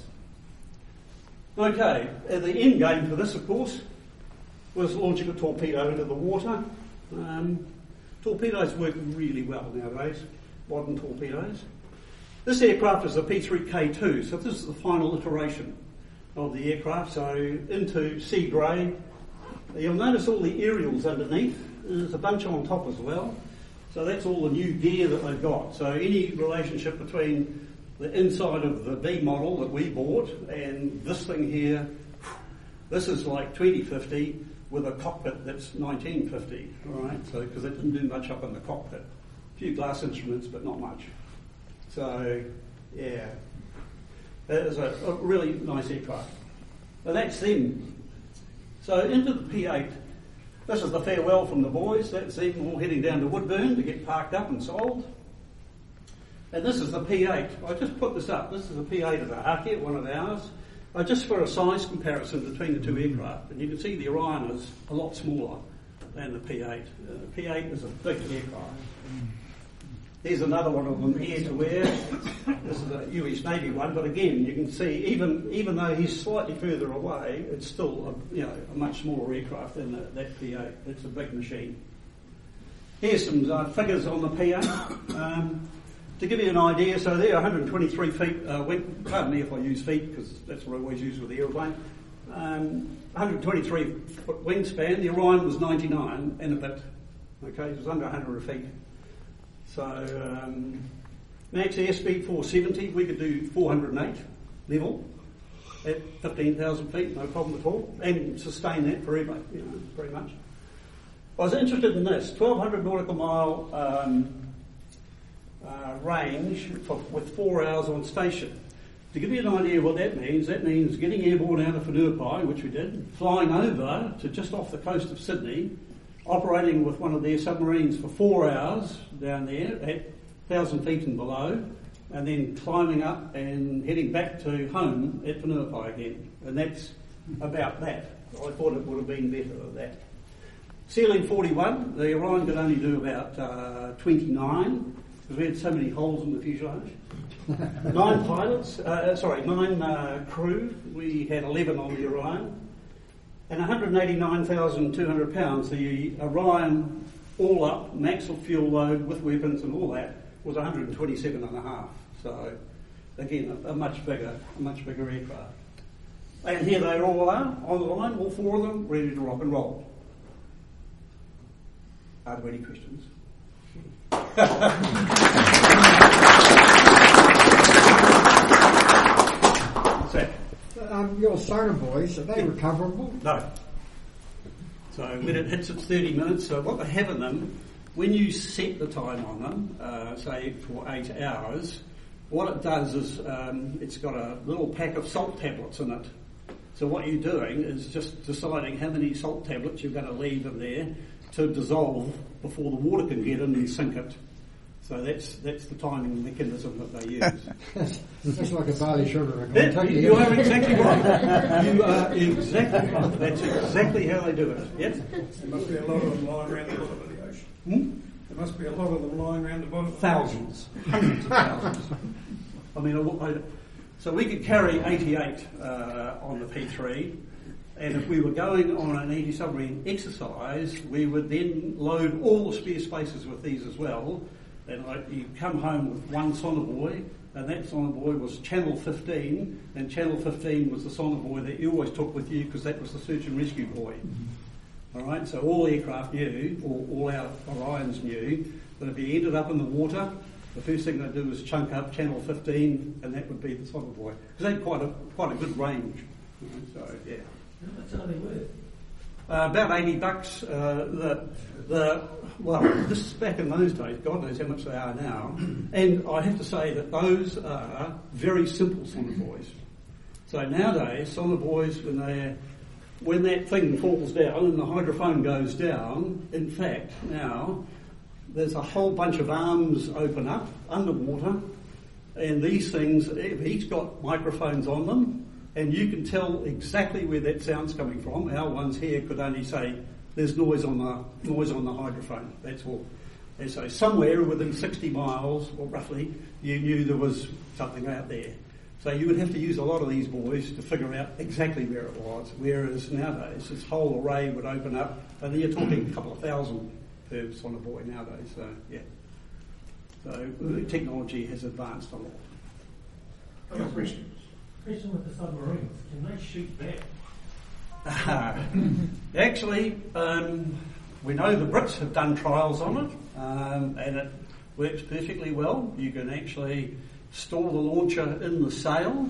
Okay, and the end game for this, of course, was launching a torpedo into the water. Um, torpedoes work really well nowadays, modern torpedoes. This aircraft is a P three K two, so this is the final iteration of the aircraft. So into sea grey. You'll notice all the aerials underneath. There's a bunch on top as well. So that's all the new gear that they've got. So any relationship between the inside of the B model that we bought and this thing here, this is like twenty fifty with a cockpit that's nineteen fifty, all right? So because it didn't do much up in the cockpit. A few glass instruments, but not much. So, yeah, that is a, a really nice aircraft. And that's them. So into the P eight, this is the farewell from the boys. That's them all heading down to Woodburn to get parked up and sold. And this is the P eight. I just put this up. This is the P eight of the Harrier, one of ours. Uh, just for a size comparison between the two aircraft. And you can see the Orion is a lot smaller than the P eight. Uh, the P eight is a big aircraft. Here's another one of them here to wear. This is a U S Navy one, but again, you can see even even though he's slightly further away, it's still a, you know a much smaller aircraft than the, that P eight. It's a big machine. Here's some uh, figures on the P eight. Um, to give you an idea, so they're one hundred twenty-three feet, uh, wing, pardon me if I use feet, because that's what I always use with the aeroplane. Um, one hundred twenty-three foot wingspan, the Orion was ninety-nine and a bit. Okay, it was under one hundred feet. So, um, max airspeed four seventy, we could do four hundred eight level at fifteen thousand feet, no problem at all, and sustain that forever, you know, pretty much. I was interested in this, twelve hundred nautical mile um, uh, range for, with four hours on station. To give you an idea of what that means, that means getting airborne out of Whenuapai, which we did, flying over to just off the coast of Sydney, operating with one of their submarines for four hours down there at one thousand feet and below, and then climbing up and heading back to home at Whenuapai again. And that's about that. I thought it would have been better than that. Ceiling forty-one, the Orion could only do about uh, twenty-nine, because we had so many holes in the fuselage. Nine pilots, uh, sorry, nine uh, crew. We had eleven on the Orion. And one hundred eighty-nine thousand two hundred pounds. The Orion, all up, max of fuel load with weapons and all that, was one hundred twenty-seven and a half. So, again, a, a much bigger, a much bigger aircraft. And here they all are, on the line, all four of them, ready to rock and roll. Are there any questions? What's that? Um, your sonar buoys, are they recoverable? No. So when it hits its thirty minutes, so what they have in them, when you set the time on them, uh, say for eight hours, what it does is um, it's got a little pack of salt tablets in it. So what you're doing is just deciding how many salt tablets you're going to leave in there to dissolve before the water can get in and sink it. So that's that's the timing mechanism that they use. That's like a barley sugar. That, you are exactly right. You are exactly right. That's exactly how they do it. Yep. There must be a lot of them lying around the bottom of the ocean. Hmm? There must be a lot of them lying around the bottom. Thousands, hundreds of thousands. I mean, I, I, so we could carry eighty-eight uh, on the P three. And if we were going on an anti-submarine exercise, we would then load all the spare spaces with these as well. And I, you come home with one sonobuoy, and that sonobuoy was Channel fifteen, and Channel fifteen was the sonobuoy that you always took with you because that was the search and rescue buoy. Mm-hmm. All right, so all aircraft knew, or all our Orions knew, that if you ended up in the water, the first thing they'd do was chunk up Channel fifteen, and that would be the sonobuoy. Because they had quite a quite a good range. You know, so yeah. How much are they worth? Uh, about eighty bucks. Uh, the the well, this is back in those days. God knows how much they are now. And I have to say that those are very simple sonobuoys. So nowadays, sonobuoys, when they when that thing falls down and the hydrophone goes down, in fact, now there's a whole bunch of arms open up underwater, and these things, each got microphones on them. And you can tell exactly where that sound's coming from. Our ones here could only say there's noise on the noise on the hydrophone. That's all. And so somewhere within sixty miles, or roughly, you knew there was something out there. So you would have to use a lot of these buoys to figure out exactly where it was. Whereas nowadays, this whole array would open up, and then you're talking a couple of thousand per sonobuoy nowadays. So yeah. So the technology has advanced a lot. I have a question. Question with the submarines, can they shoot back? Uh, actually, um, we know the Brits have done trials on it, um, and it works perfectly well. You can actually store the launcher in the sail,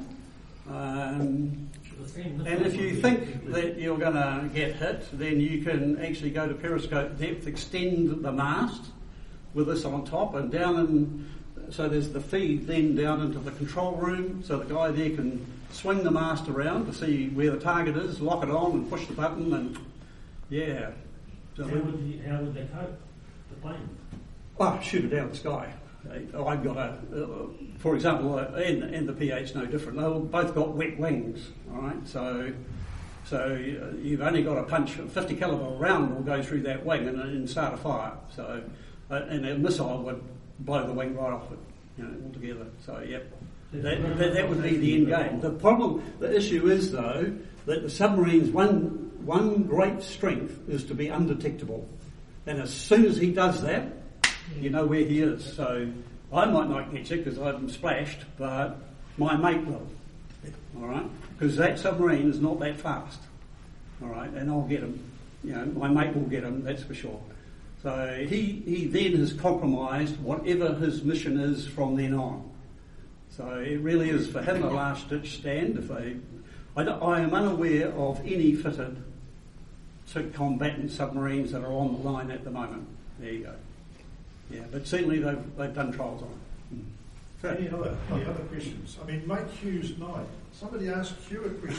um, and if you think that you're going to get hit, then you can actually go to periscope depth, extend the mast with this on top, and down in. So there's the feed then down into the control room, so the guy there can swing the mast around to see where the target is, lock it on and push the button, and yeah. So how, would you, how would they cope, the plane? Oh, shoot it out of the sky. I've got a, uh, for example, uh, and, and the P eight's no different. They've both got wet wings, all right? So So uh, you've only got to punch a fifty calibre round will go through that wing and, and start a fire. So, uh, and a missile would blow the wing right off it, you know, altogether. So, yep, that, that, that would be the end game. The problem, the issue is though that the submarine's one one great strength is to be undetectable, and as soon as he does that, you know where he is. So I might not get you because I'm splashed, but my mate will. All right, because that submarine is not that fast. All right, and I'll get him. You know, my mate will get him. That's for sure. So he he then has compromised whatever his mission is from then on. So it really is for him a last ditch stand. If they, I, don't- I am unaware of any fitted combatant submarines that are on the line at the moment. There you go. Yeah, but certainly they've they've done trials on it. Mm. Any other, any other questions? I mean, make Hugh's night. Somebody ask Hugh a question.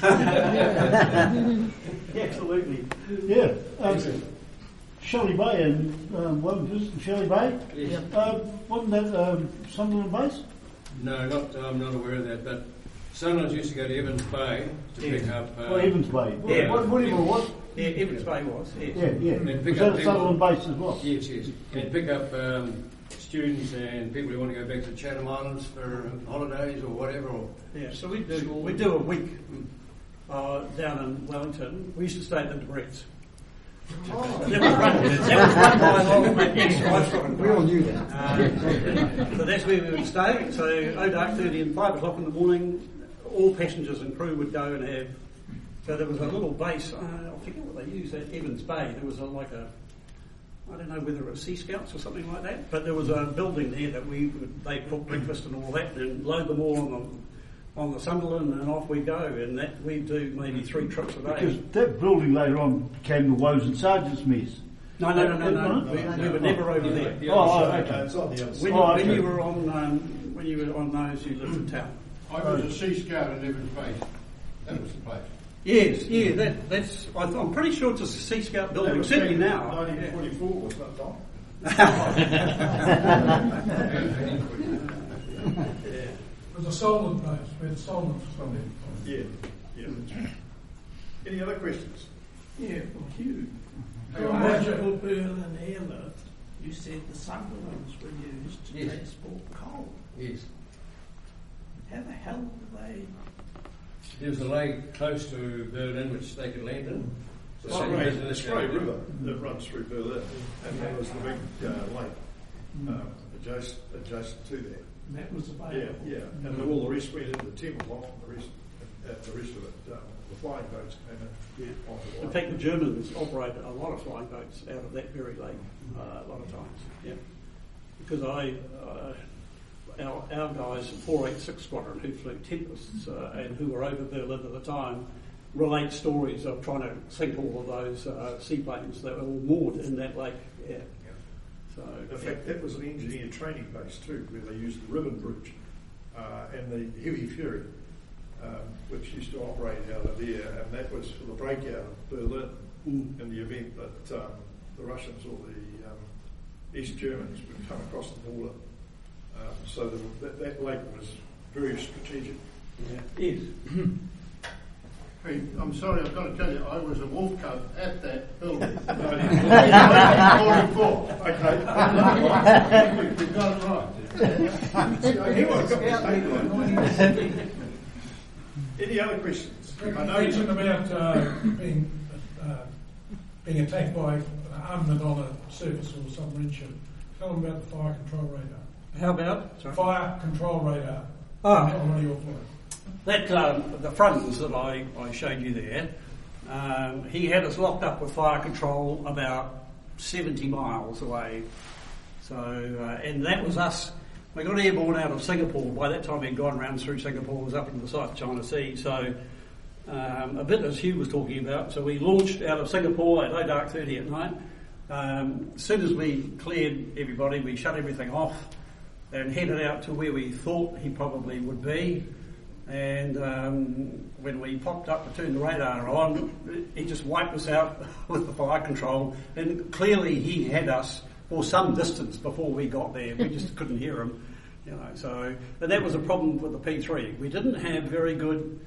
Absolutely. Yeah. Um, Shelley Bay and um, Wellington and Shelley Bay. Yes. Uh, wasn't that um, Sunderland base? No, not, I'm not aware of that, but Sunderland used to go to Evans Bay to Yeah. pick up... Uh, Oh, Evans Bay. Yeah. What, whatever it was. Yeah, Evans Bay was. Yes. Yeah, yeah. And pick Was up that a people- Sunderland base as well? Yes, yes. And pick up um, students and people who want to go back to Chatham Islands for holidays or whatever. Or Yeah, so we do we do a week uh, down in Wellington. We used to stay at the Debrett's. Oh, That was run, that was run by an old ex-wife. We all knew that. Uh, so that's where we would stay. So oh dark thirty and five o'clock in the morning, all passengers and crew would go and have. So there was a little base. Uh, I forget what they used at Evans Bay. There was a, like a. I don't know whether it was Sea Scouts or something like that, but there was a building there that we would, they cook breakfast and all that, and load them all on the on the Sunderland, and off we go. And that we do maybe three trips a day. Because that building later on became the Woes and Sergeants mess. No, no, no, no, no. No? We, we were never over there. The Oh, other oh, side. okay. it's on the other side. When, Oh, when okay. you were on um, when you were on those, you lived in town. I was a Sea Scout at Evans Bay. That was the place. Yes, yeah, that, that's. I th- I'm pretty sure it's a Sea Scout That building. was Certainly back in now. nineteen Yeah. forty-four, wasn't it, Tom? It was a Solomon place. We had Solomon for something. Yeah, yeah. Any other questions? Yeah, well, Hugh. Hey, Your I'm Major Roger. Burn and Airlift, you said the Sunderlands were used to Yes. transport coal. Yes. How the hell do they? There was a lake close to Berlin which they could land in. So Spray, second the business Spray going to- River that runs through Berlin, and there was the big uh, lake um, adjacent, adjacent to that. And that was Yeah, available. yeah, and all the rest went into Thames Lock, and the rest, uh, the rest of it, um, the flying boats came in. Yeah. onto the In lake. fact, the Germans operate a lot of flying boats out of that very lake, uh, a lot of times. Yeah, because I, uh, our, our guys, four eighty-six Squadron, who flew Tempests uh, and who were over Berlin at the time, relate stories of trying to sink all of those uh, seaplanes that were all moored in that lake. Yeah. So, In fact, that was an engineer training base too, where they used the Ribbon Bridge uh, and the Heavy Fury, um, which used to operate out of there, and that was for the breakout of Berlin Mm. in the event that um, the Russians or the um, East Germans would come across the border. Um, so the, that, that lake was very strategic. yeah. Yes. Hey, I'm sorry, I've got to tell you, I was a wolf cub at that building. nineteen forty-four. Okay. You got it right. He was. Any other questions? I know Mentioned about uh, being uh, being attacked by armament on a surface or submarine ship. Tell them about the fire control radar. How about? Sorry. Fire control radar. Ah. On one of your planes. That um, the Franz that I, I showed you there, um, he had us locked up with fire control about seventy miles away. So, uh, and that was us. We got airborne out of Singapore. By that time, we'd gone round through Singapore, was up in the South China Sea. So, um, a bit as Hugh was talking about. So, we launched out of Singapore at oh dark thirty at night. Um, as soon as we cleared everybody, we shut everything off and headed out to where we thought he probably would be. And um, when we popped up to turn the radar on, he just wiped us out with the fire control. And clearly he had us for some distance before we got there. We just couldn't hear him, you know. So, and that was a problem with the P three. We didn't have very good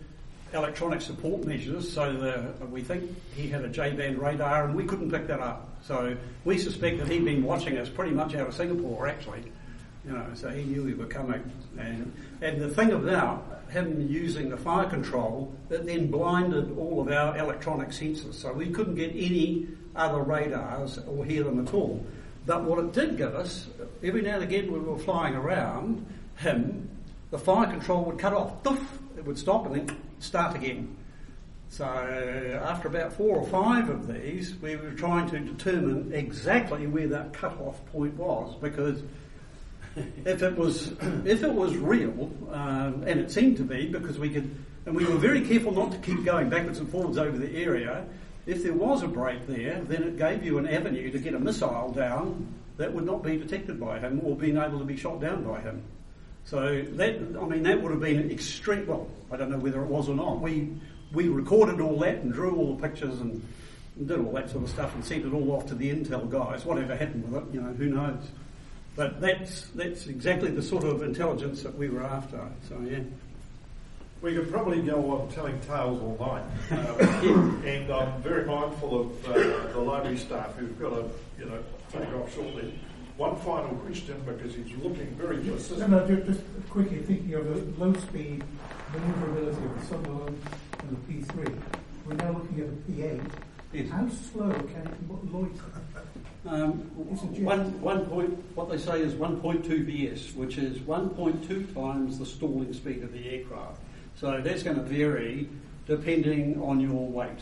electronic support measures, so the, we think he had a J-band radar and we couldn't pick that up. So we suspect that he'd been watching us pretty much out of Singapore, actually. You know, so he knew we were coming. And, and the thing about him using the fire control, it then blinded all of our electronic sensors, so we couldn't get any other radars or hear them at all. But what it did give us, every now and again when we were flying around him, the fire control would cut off. Doof, it would stop and then start again. So after about four or five of these, we were trying to determine exactly where that cut-off point was, because if it was if it was real, um, and it seemed to be, because we could, and we were very careful not to keep going backwards and forwards over the area. If there was a break there, then it gave you an avenue to get a missile down that would not be detected by him or being able to be shot down by him. So that, I mean, that would have been an extreme. Well, I don't know whether it was or not. We we recorded all that and drew all the pictures and, and did all that sort of stuff and sent it all off to the Intel guys. Whatever happened with it, you know, who knows? But that's that's exactly the sort of intelligence that we were after. So yeah. We could probably go on telling tales all night, um, and I'm very mindful of uh, the library staff who've got to, you know, take off shortly. One final question, because he's looking very persistent. No, no, just, just quickly thinking of the low speed manoeuvrability of the Sunderland and the P three. We're now looking at the P eight. Yes. How slow can it loiter? Um, one, one point, what they say is one point two V S, which is one point two times the stalling speed of the aircraft. So that's going to vary depending on your weight.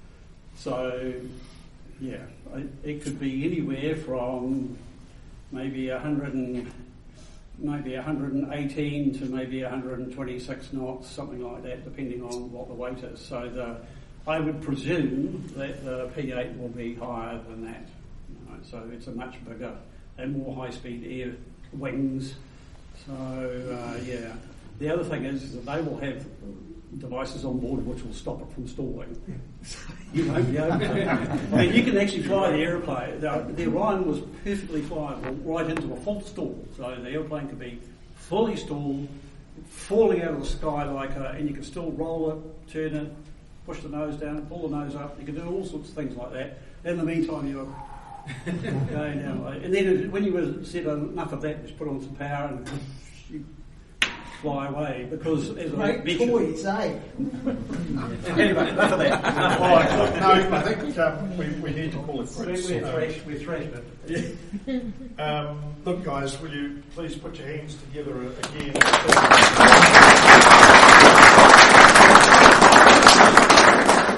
So, yeah, it could be anywhere from maybe one hundred and maybe one hundred eighteen to maybe one hundred twenty-six knots, something like that, depending on what the weight is. So the, I would presume that the P eight will be higher than that. You know, so it's a much bigger and more high-speed air wings. So uh, yeah. The other thing is that they will have devices on board which will stop it from stalling. You won't be able to. I mean, you can actually fly the aeroplane. The, the Orion was perfectly flyable right into a full stall. So the aeroplane could be fully stalled, falling out of the sky like a, and you can still roll it, turn it, push the nose down, pull the nose up. You can do all sorts of things like that. In the meantime, you're going down. And then when you said enough of that, just put on some power and you fly away, because as I Great toys, eh? Anyway, enough of that. All right, look, no, I think um, we, we need to call it quits. We're thrashed, we're thrashed it. Um, look, guys, will you please put your hands together again?